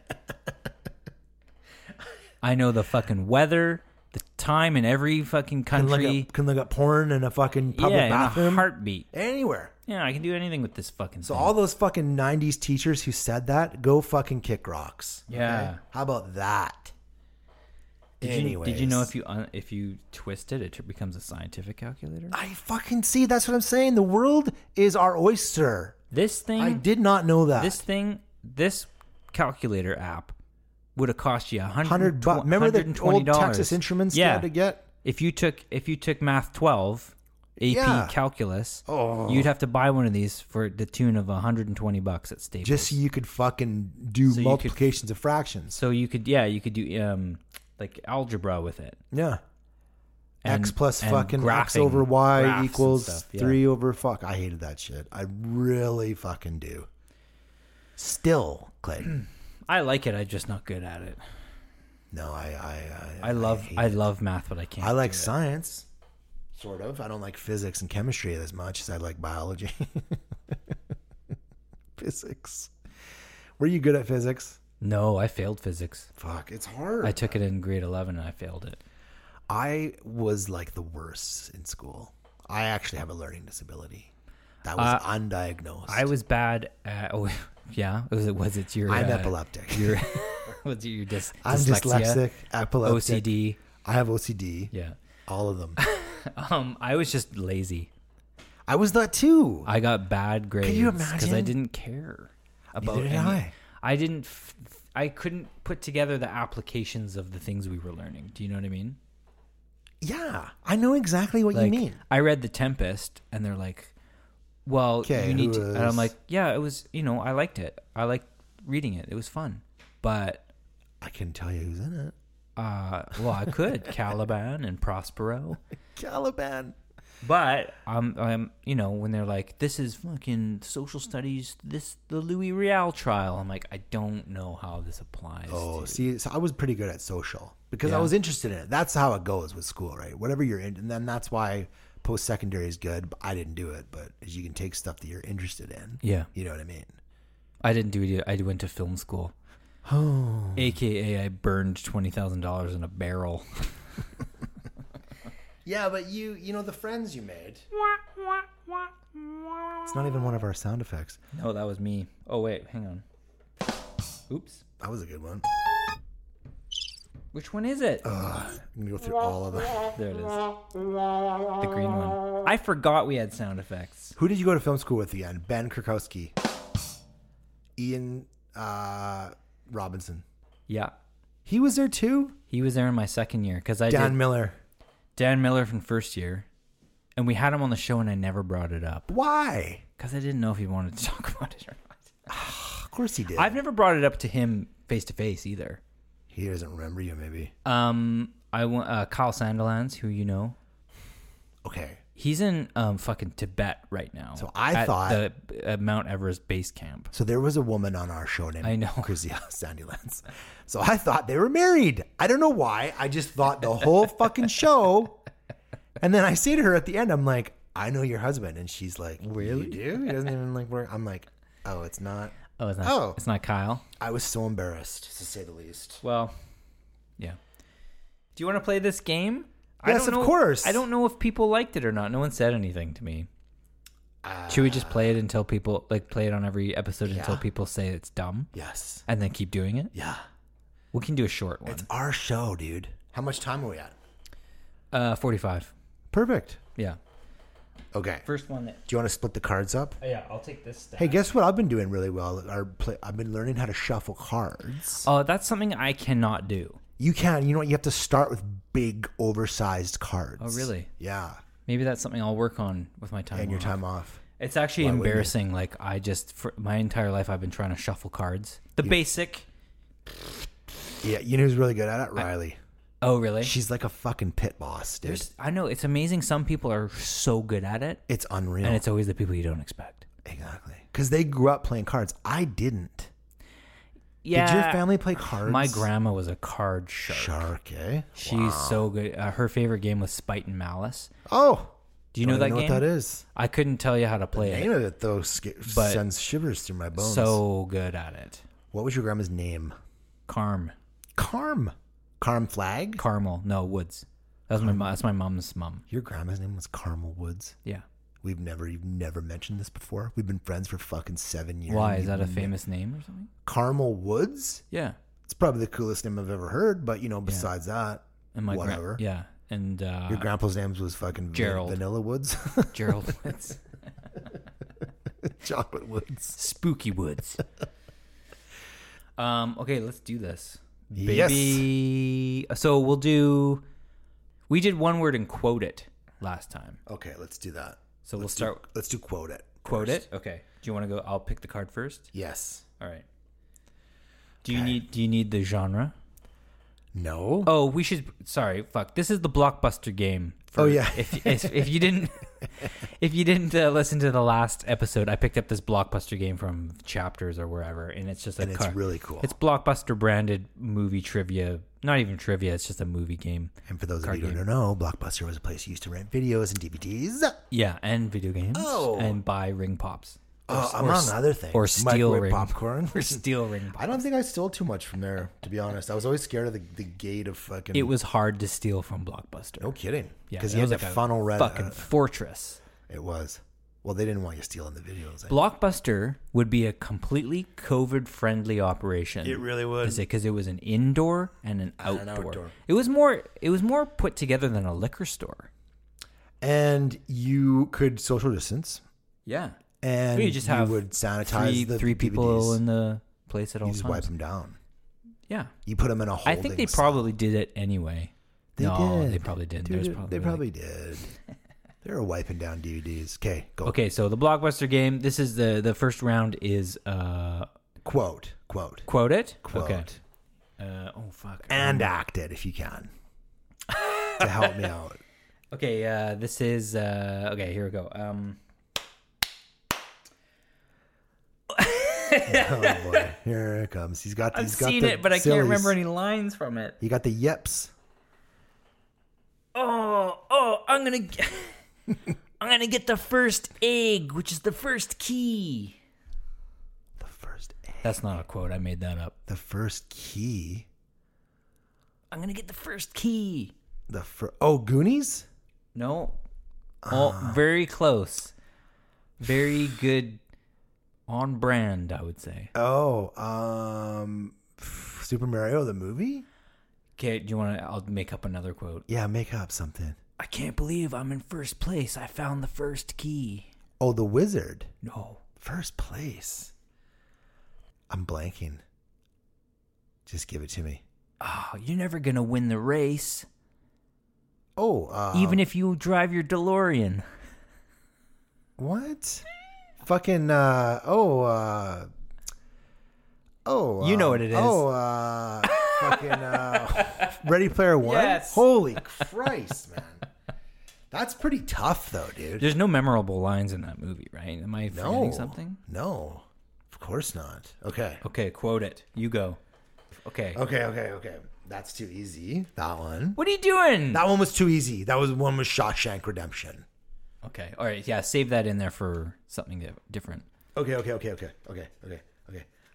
I know the fucking weather, the time in every fucking country. Can look up porn in a fucking public in a bathroom. heartbeat. Anywhere. Yeah, I can do anything with this fucking So thing. all those fucking 90s teachers who said that, go fucking kick rocks. Yeah. How about that? Did you know if you twist it, it becomes a scientific calculator? I fucking see. That's what I'm saying. The world is our oyster. This thing, I did not know that. this calculator app would have cost you $100. Remember the old Texas Instruments you had to get? If you took Math 12, AP Calculus, you'd have to buy one of these for the tune of $120 at Staples. Just so you could fucking do multiplications of fractions. So you could do like algebra with it. Yeah. And- X plus and fucking X graphing, over Y graphs and equals stuff, yeah. 3 over fuck. I hated that shit. I really fucking do. Still, Clay. I like it. I'm just not good at it. No, I love hate it. math, but I can't. I like do it. science. Sort of. I don't like physics and chemistry as much as I like biology. Physics. Were you good at physics? No, I failed physics. Fuck, it's hard. I took it in grade 11 and I failed it. I was like the worst in school. I actually have a learning disability that was undiagnosed. I was bad at. Oh, yeah. Was it your? I'm epileptic. Was it your I'm dyslexia? dyslexic, epileptic. OCD. I have OCD. Yeah. All of them. I was just lazy. I was that too. I got bad grades you because I imagine? didn't care about. Neither did I. I couldn't put together the applications of the things we were learning. Do you know what I mean? Yeah, I know exactly what you mean. I read The Tempest, and they're like, "Well, Okay, you need who to." is- And I'm like, "Yeah, it was. I liked it. I liked reading it. It was fun." But I can tell you who's in it. well, I could Caliban and Prospero. Caliban. But I'm when they're like, "This is fucking social studies. The Louis Riel trial." I'm like, I don't know how this applies. Oh, to- see, so I was pretty good at social because I Yeah. was interested in it. That's how it goes with school, right? Whatever you're in, and then that's why post-secondary is good. But I didn't do it, but as you can take stuff that you're interested in. Yeah, You know what I mean? I didn't do it. I went to film school. Oh. AKA, I burned $20,000 in a barrel. Yeah, but you know the friends you made. It's not even one of our sound effects. No, that was me. Oh wait, hang on. Oops. That was a good one. Which one is it? I'm gonna go through all of them. There it is. The green one. I forgot we had sound effects. Who did you go to film school with again? Ben Krakowski, Ian Robinson. Yeah, He was there too. he was there in my second year because I Dan did Miller. Dan Miller from first year, and we had him on the show, and I never brought it up Why? because I didn't know if he wanted to talk about it or not. Of course he did. I've never brought it up to him face to face either. He doesn't remember you, maybe. I went Kyle Sandilands, who you know. Okay. He's in fucking Tibet right now. So I at thought- the Mount Everest base camp. So there was a woman on our show named I know. Chrissy Sandilands. So I thought they were married. I don't know why. I just thought the whole fucking show. And then I say to her at the end, I'm like, I know your husband. And she's like, really? You do? He doesn't even like work. I'm like, oh, it's not. Oh, it's not. Oh. It's not Kyle. I was so embarrassed, to say the least. Well, yeah. Do you want to play this game? Yes, don't of know, course. I don't know if people liked it or not. No one said anything to me. Should we just play it until people play it on every episode until people say it's dumb? Yes. And then keep doing it? Yeah. We can do a short one. It's our show, dude. How much time are we at? 45. Perfect. Yeah. Okay. First one. Do you want to split the cards up? Yeah, I'll take this stack. Hey, guess what? I've been doing really well. I've been learning how to shuffle cards. Oh, that's something I cannot do. You can. You know what? You have to start with big, oversized cards. Oh, really? Yeah. Maybe that's something I'll work on with my time And your off. time off. It's actually Why wouldn't you? embarrassing. Like, for my entire life, I've been trying to shuffle cards. The basic. Yeah. You know who's really good at it? Riley. Oh, really? She's like a fucking pit boss, dude. I know. It's amazing. Some people are so good at it. It's unreal. And it's always the people you don't expect. Exactly. Because they grew up playing cards. I didn't. Yeah. Did your family play cards? My grandma was a card shark. Shark, eh? She's so good. Her favorite game was Spite and Malice. Oh. Do you know that know game? what that is? I couldn't tell you how to play The it. name of it, though, But sends shivers through my bones. So good at it. What was your grandma's name? Carm. Carm Flag? Carmel. No, Woods. That's my mom's mom. Your grandma's name was Carmel Woods? Yeah. You've never mentioned this before. We've been friends for fucking 7 years. Why? Is that a famous name or something? Carmel Woods? Yeah. It's probably the coolest name I've ever heard, but besides that, And my whatever. yeah. And Your grandpa's name was fucking Gerald. Vanilla Woods? Gerald Woods. Chocolate Woods. Spooky Woods. Okay, let's do this. Yes. Baby. So we did one word and quote it last time. Okay, let's do that. So Let's do quote it. Quote first. it? Okay. Do you want to go? I'll pick the card first. Yes. All right. Do you need the genre? No. Oh, we should. Sorry, fuck. This is the Blockbuster game. Yeah. If you didn't listen to the last episode, I picked up this Blockbuster game from Chapters or wherever, and it's just it's really cool. It's Blockbuster branded movie trivia. Not even trivia. It's just a movie game. And for those of card you who game. don't know, Blockbuster was a place used to rent videos and DVDs. Yeah, and video games. Oh. And buy ring pops. Among other things. Or steal Microwave ring popcorn. Or steal ring pops. I don't think I stole too much from there, to be honest. I was always scared of the gate of fucking... It was hard to steal from Blockbuster. No kidding. Yeah, Because it you had was to like a funnel red... fucking fortress. It was. Well, they didn't want you stealing the videos. Blockbuster would be a completely COVID-friendly operation. It really would. Because it was an indoor and an outdoor. outdoor. It was more put together than a liquor store. And you could social distance. Yeah. And you just have would sanitize three people DVDs. in the place at all You times. just wipe them down. Yeah. You put them in a holding I think they cell. probably did it anyway. They no, did. they probably didn't. Dude, they probably did. They were wiping down DVDs. Okay, go. Okay, so the Blockbuster game. This is the first round is Quote. quote it. Quote. Okay. Oh fuck. And act it if you can. To help me out. Okay. This is okay. Here we go. Oh boy, here it comes. He's got. I've seen it, but I can't remember any lines from it. You got the yips. Oh, I'm gonna get the first egg, which is the first key. The first egg. That's not a quote. I made that up. The first key. I'm gonna get the first key. Goonies. No. Oh, very close. Very good. On brand, I would say. Super Mario the movie. Okay, do you want to? I'll make up another quote. Yeah, make up something. I can't believe I'm in first place. I found the first key. Oh, the wizard. No. First place. I'm blanking. Just give it to me. Oh, you're never gonna win the race. Oh, Even if you drive your DeLorean. What? Fucking You know what it is. Fucking Ready Player One. Yes. Holy Christ, man. That's pretty tough, though, dude. There's no memorable lines in that movie, right? Am I forgetting something? No, of course not. Okay. Okay, quote it. You go. Okay. Okay. That's too easy. That one. What are you doing? That one was too easy. That was one with Shawshank Redemption. Okay. All right. Yeah. Save that in there for something different. Okay.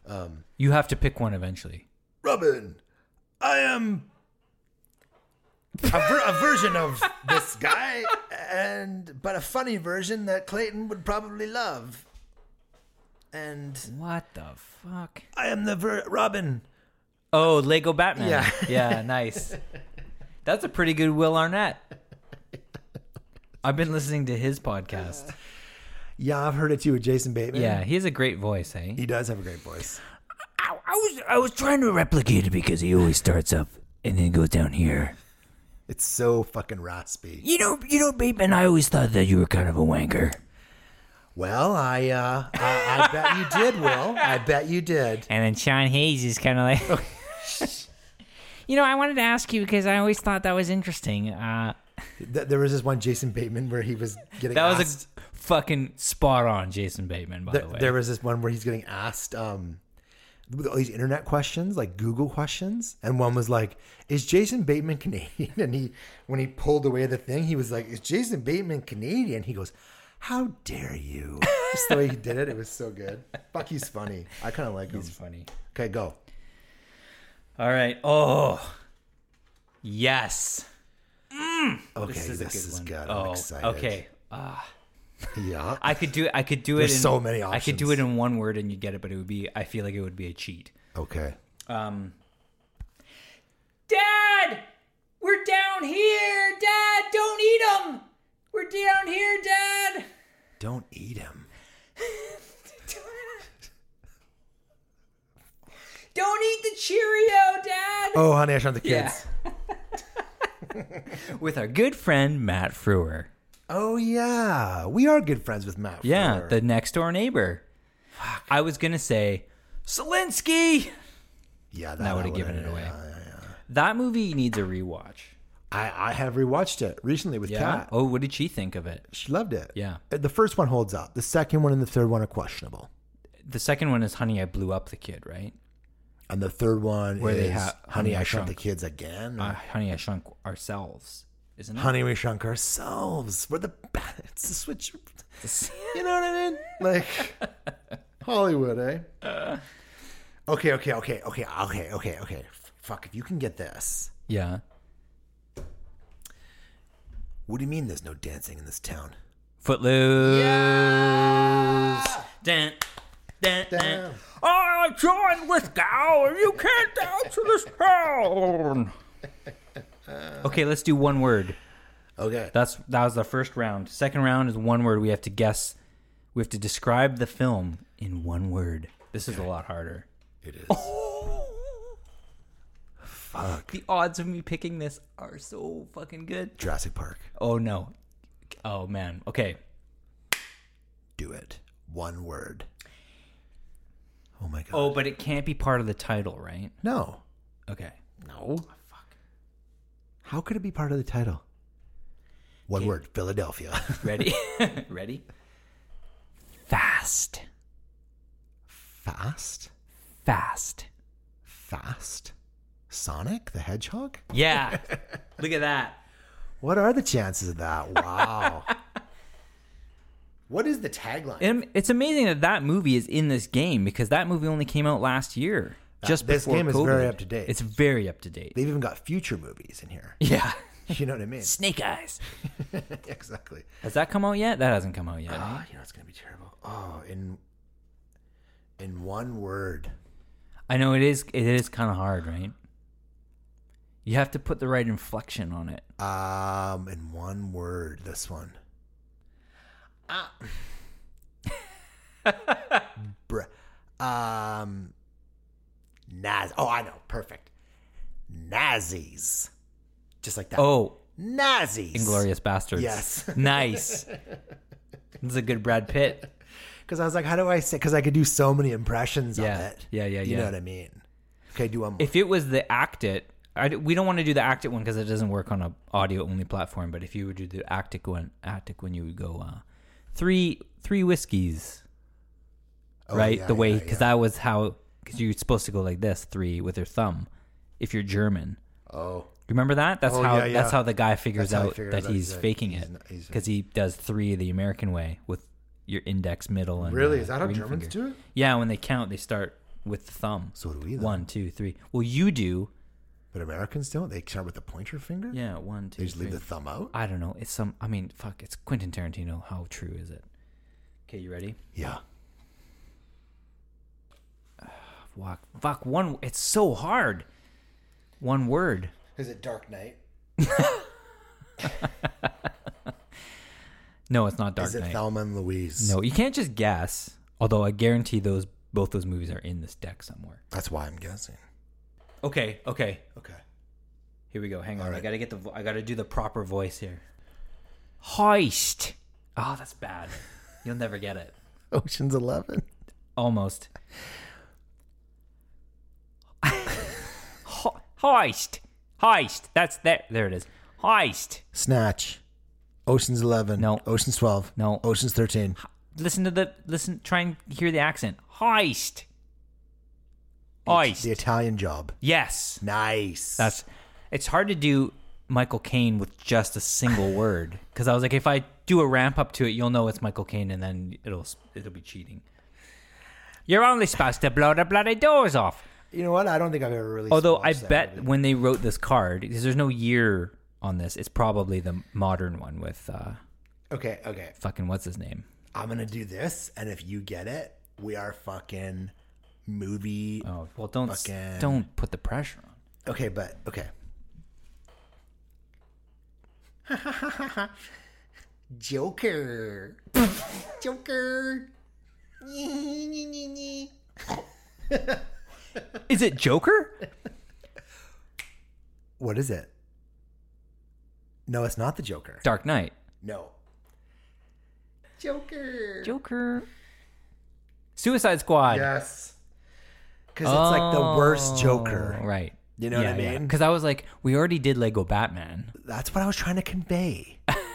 You have to pick one eventually. Robin, I am a version of this guy, but a funny version that Clayton would probably love. And What the fuck? I am the Robin. Oh, Lego Batman. Yeah. Yeah, nice. That's a pretty good Will Arnett. I've been listening to his podcast. Yeah, I've heard it too with Jason Bateman. Yeah, he has a great voice, eh? He does have a great voice. I was trying to replicate it because he always starts up and then goes down here. It's so fucking raspy. You know, Bateman, I always thought that you were kind of a wanker. Well, I bet you did, Will. I bet you did. And then Sean Hayes is kind of like... I wanted to ask you because I always thought that was interesting. There was this one Jason Bateman where he was getting That asked. was a fucking spot on Jason Bateman, by the way. There was this one where he's getting asked all these internet questions, like Google questions, and one was like, "Is Jason Bateman Canadian?" And when he pulled away the thing, he was like, "Is Jason Bateman Canadian?" He goes, "How dare you?" Just the way he did it, it was so good. Fuck, he's funny. I kind of like him. He's funny. Okay, go. All right. Oh, yes. Okay, This is a good is one. good. Oh, I'm excited. okay. Yeah. I could do it. There's so many I could do it options. in one word and you get it, but I feel like it would be a cheat. Okay. Dad, we're down here. Dad, don't eat them. We're down here, Dad. Don't eat him. Don't eat the Cheerio, Dad. Oh, Honey, I Shrunk the Kids. With our good friend Matt Frewer. Oh, yeah. We are good friends with Matt. Yeah, Frewer. the next door neighbor. Fuck. I was gonna say Zelensky. Yeah, That would have given it away. Yeah. That movie needs a rewatch. I have rewatched it recently with Kat. Oh, what did she think of it? She loved it. Yeah. The first one holds up. The second one and the third one are questionable. The second one is Honey, I Blew Up the Kid, right? And the third one Where is they have Honey, I Shrunk the Kids again. Honey, I Shrunk Ourselves, isn't it? Honey, We Shrunk Ourselves. We're the it's the switch. You know what I mean? Like Hollywood, eh? Okay. Fuck, if you can get this. Yeah. What do you mean there's no dancing in this town? Footloose. Yeah! Dun, dun, dun. Damn. I joined with Gal, and you can't dance in this town. Okay, let's do one word. Okay. That was the first round. Second round is one word. We have to guess. We have to describe the film in one word. This is a lot harder. It is. Fuck. The odds of me picking this are so fucking good. Jurassic Park. Oh no. Oh man. Okay. Do it. One word. Oh my god. Oh, but it can't be part of the title, right? No. Okay. No. Fuck. How could it be part of the title? One word. Philadelphia. Ready? Ready? Fast. Fast? Fast. Fast? Sonic the Hedgehog? Yeah. Look at that. What are the chances of that? Wow. What is the tagline? And it's amazing that movie is in this game because that movie only came out last year. Just this before game is COVID. very up to date. It's very up to date. They've even got future movies in here. Yeah. You know what I mean? Snake Eyes. Exactly. Has that come out yet? That hasn't come out yet. Oh, you know it's gonna be terrible. Oh, in one word. I know it is. It is kind of hard, right? You have to put the right inflection on it. In one word, this one. Naz. Oh, I know. Perfect. Nazis. Just like that. Oh, Nazis. Inglorious Bastards. Yes. Nice. This is a good Brad Pitt. Because I was like, how do I say? Because I could do so many impressions of it. Yeah. You know what I mean? Okay, do one more. If it was the Act It, we don't want to do the Act It one because it doesn't work on a audio only platform. But if you would do the Act It one, you would go three whiskeys, right? Yeah, the way yeah, because that was how because you're supposed to go like this, three with your thumb, if you're German. Oh. Remember that? That's Oh, how yeah, yeah. that's how the guy figures That's how he out figures that out he's faking it he's- because he does three the American way with your index, middle, and Really? Is that how ring Germans finger. do it? Yeah, when they count, they start with the thumb. So do we, though. 1, 2, 3. Well, you do But Americans don't. They start with the pointer finger. Yeah, 1, 2, They just leave 3. the thumb out. I don't know. It's some. I mean, fuck. It's Quentin Tarantino. How true is it? Okay, you ready? Yeah. Fuck. One. It's so hard. One word. Is it Dark Knight? No, it's not Dark Is it Knight. Thelma and Louise? No, you can't just guess. Although I guarantee both those movies are in this deck somewhere. That's why I'm guessing. Okay. Okay. Here we go. Hang on. All right. I gotta do the proper voice here. Heist. Oh, that's bad. You'll never get it. Ocean's 11. Almost. Heist. That's that. There it is. Heist. Snatch. Ocean's 11. No. Ocean's 12. No. Ocean's 13. Listen. Try and hear the accent. Heist. Heist. The Italian Job. Yes. Nice. It's hard to do Michael Caine with just a single word, because I was like, if I do a ramp up to it, you'll know it's Michael Caine, and then it'll be cheating. You're only supposed to blow the bloody doors off. You know what? I don't think I've ever really. Although I watched that bet movie. when they wrote this card, because there's no year on this, it's probably the modern one with Okay. fucking what's his name? I'm gonna do this, and if you get it, we are fucking movie. Oh well, don't put the pressure on. Okay, but okay. Joker. Joker. Is it Joker? What is it? No, it's not the Joker. Dark Knight. No. Joker. Suicide Squad. Yes. Because it's like the worst Joker. Right. You know what I mean? Because I was like, we already did Lego Batman. That's what I was trying to convey.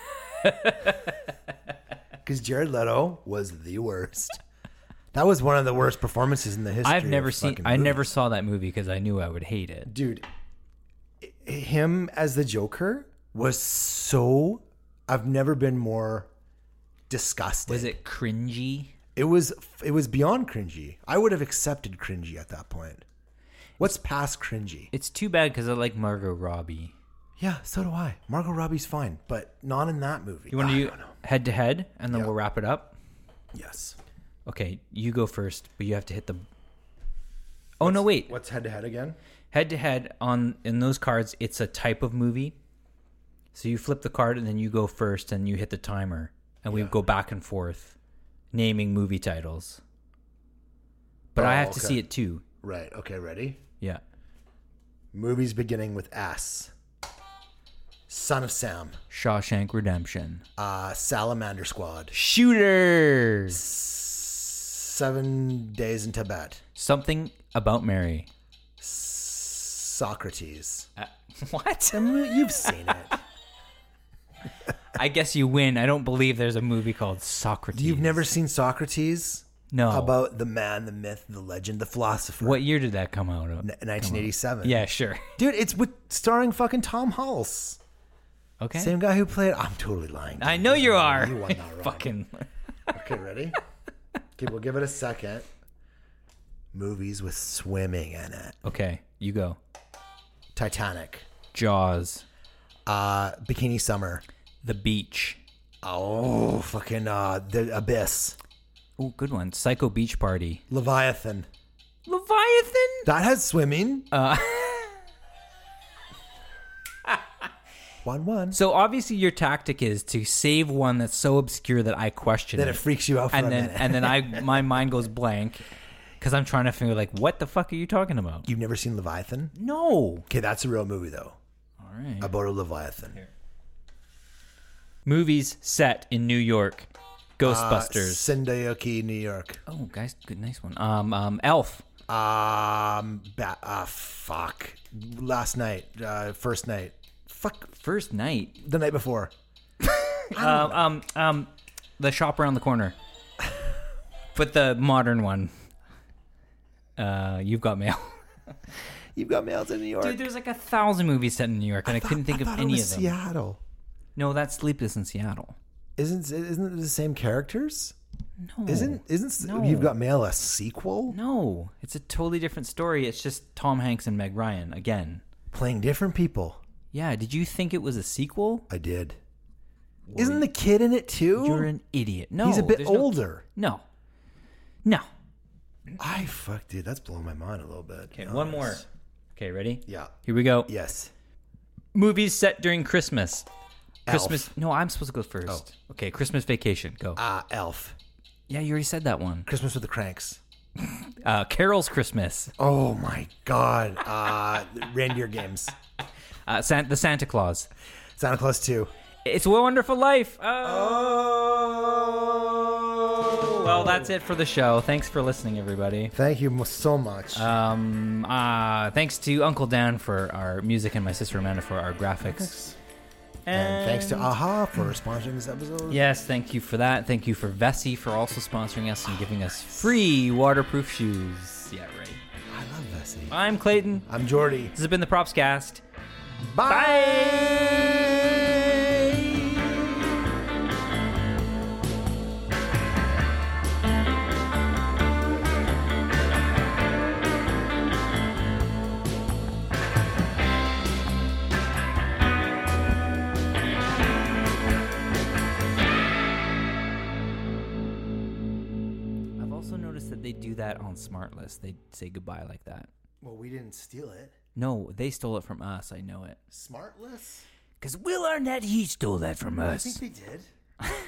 Because Jared Leto was the worst. That was one of the worst performances in the history. I never movies. saw that movie because I knew I would hate it. Dude, him as the Joker was so. I've never been more disgusted. Was it cringy? It was beyond cringy. I would have accepted cringy at that point. What's past cringy? It's too bad because I like Margot Robbie. Yeah, so do I. Margot Robbie's fine, but not in that movie. You want to do head to head, and then we'll wrap it up? Yes. Okay, you go first, but you have to hit the... Oh, no, wait. What's head to head again? Head to head in those cards, it's a type of movie. So you flip the card, and then you go first, and you hit the timer. And we go back and forth, naming movie titles. But I have to see it too. Right. Okay, ready? Yeah. Movies beginning with S. Son of Sam. Shawshank Redemption. Salamander Squad. Shooters. 7 Days in Tibet. Something About Mary. Socrates. What? You've seen it. I guess you win. I don't believe there's a movie called Socrates. You've never seen Socrates? No. About the man, the myth, the legend, the philosopher. What year did that come out of? 1987. Yeah, sure. Dude, it's with starring fucking Tom Hulse. Okay. Same guy who played. I'm totally lying. I know you are. You won that wrong. Fucking. Okay, ready? Okay, we'll give it a second. Movies with swimming in it. Okay, you go. Titanic. Jaws. Bikini Summer. The Beach. Oh, fucking The Abyss. Oh, good one. Psycho Beach Party. Leviathan. Leviathan? That has swimming. 1-1. So obviously your tactic is to save one that's so obscure that I question Then it. it freaks you out for and a then minute. and then my mind goes blank because I'm trying to figure like what the fuck are you talking about? You've never seen Leviathan? No. Okay, that's a real movie though. All right. About a Leviathan. Movies set in New York. Ghostbusters. Synecdoche, New York. Oh, guys, good, nice one. Elf. Fuck. Last night. First night. Fuck. First Night. The night before. The Shop Around the Corner. But the modern one. You've Got Mail. You've Got Mail in New York. Dude, there's like 1,000 movies set in New York, and I couldn't think of any of them. Seattle. No, that's Sleepless in Seattle. Isn't it the same characters? No. Isn't No. You've Got Mail a sequel? No, it's a totally different story. It's just Tom Hanks and Meg Ryan again. playing different people. Yeah, did you think it was a sequel? I did. Isn't the kid in it too? You're an idiot. No, he's a bit there's no- older. No. Dude, that's blowing my mind a little bit. Okay, one more. Okay, ready? Yeah. Here we go. Yes. Movies set during Christmas. Elf. Christmas. No, I'm supposed to go first. Oh. Okay, Christmas Vacation. Go. Elf. Yeah, you already said that one. Christmas with the Cranks. Carol's Christmas. Oh my God. Reindeer Games. The Santa Claus. Santa Claus 2. It's a Wonderful Life. Well, that's it for the show. Thanks for listening, everybody. Thank you so much. Thanks to Uncle Dan for our music and my sister Amanda for our graphics. And thanks to AHA for sponsoring this episode. Yes, thank you for that. Thank you for Vessi for also sponsoring us and giving us free waterproof shoes. Yeah, right. I love Vessi. I'm Clayton. I'm Jordy. This has been the Propscast. Bye. I've also noticed that they do that on SmartList. They say goodbye like that. Well, we didn't steal it. No, they stole it from us. I know it. Smartless? Because Will Arnett, he stole that from I us. think they did.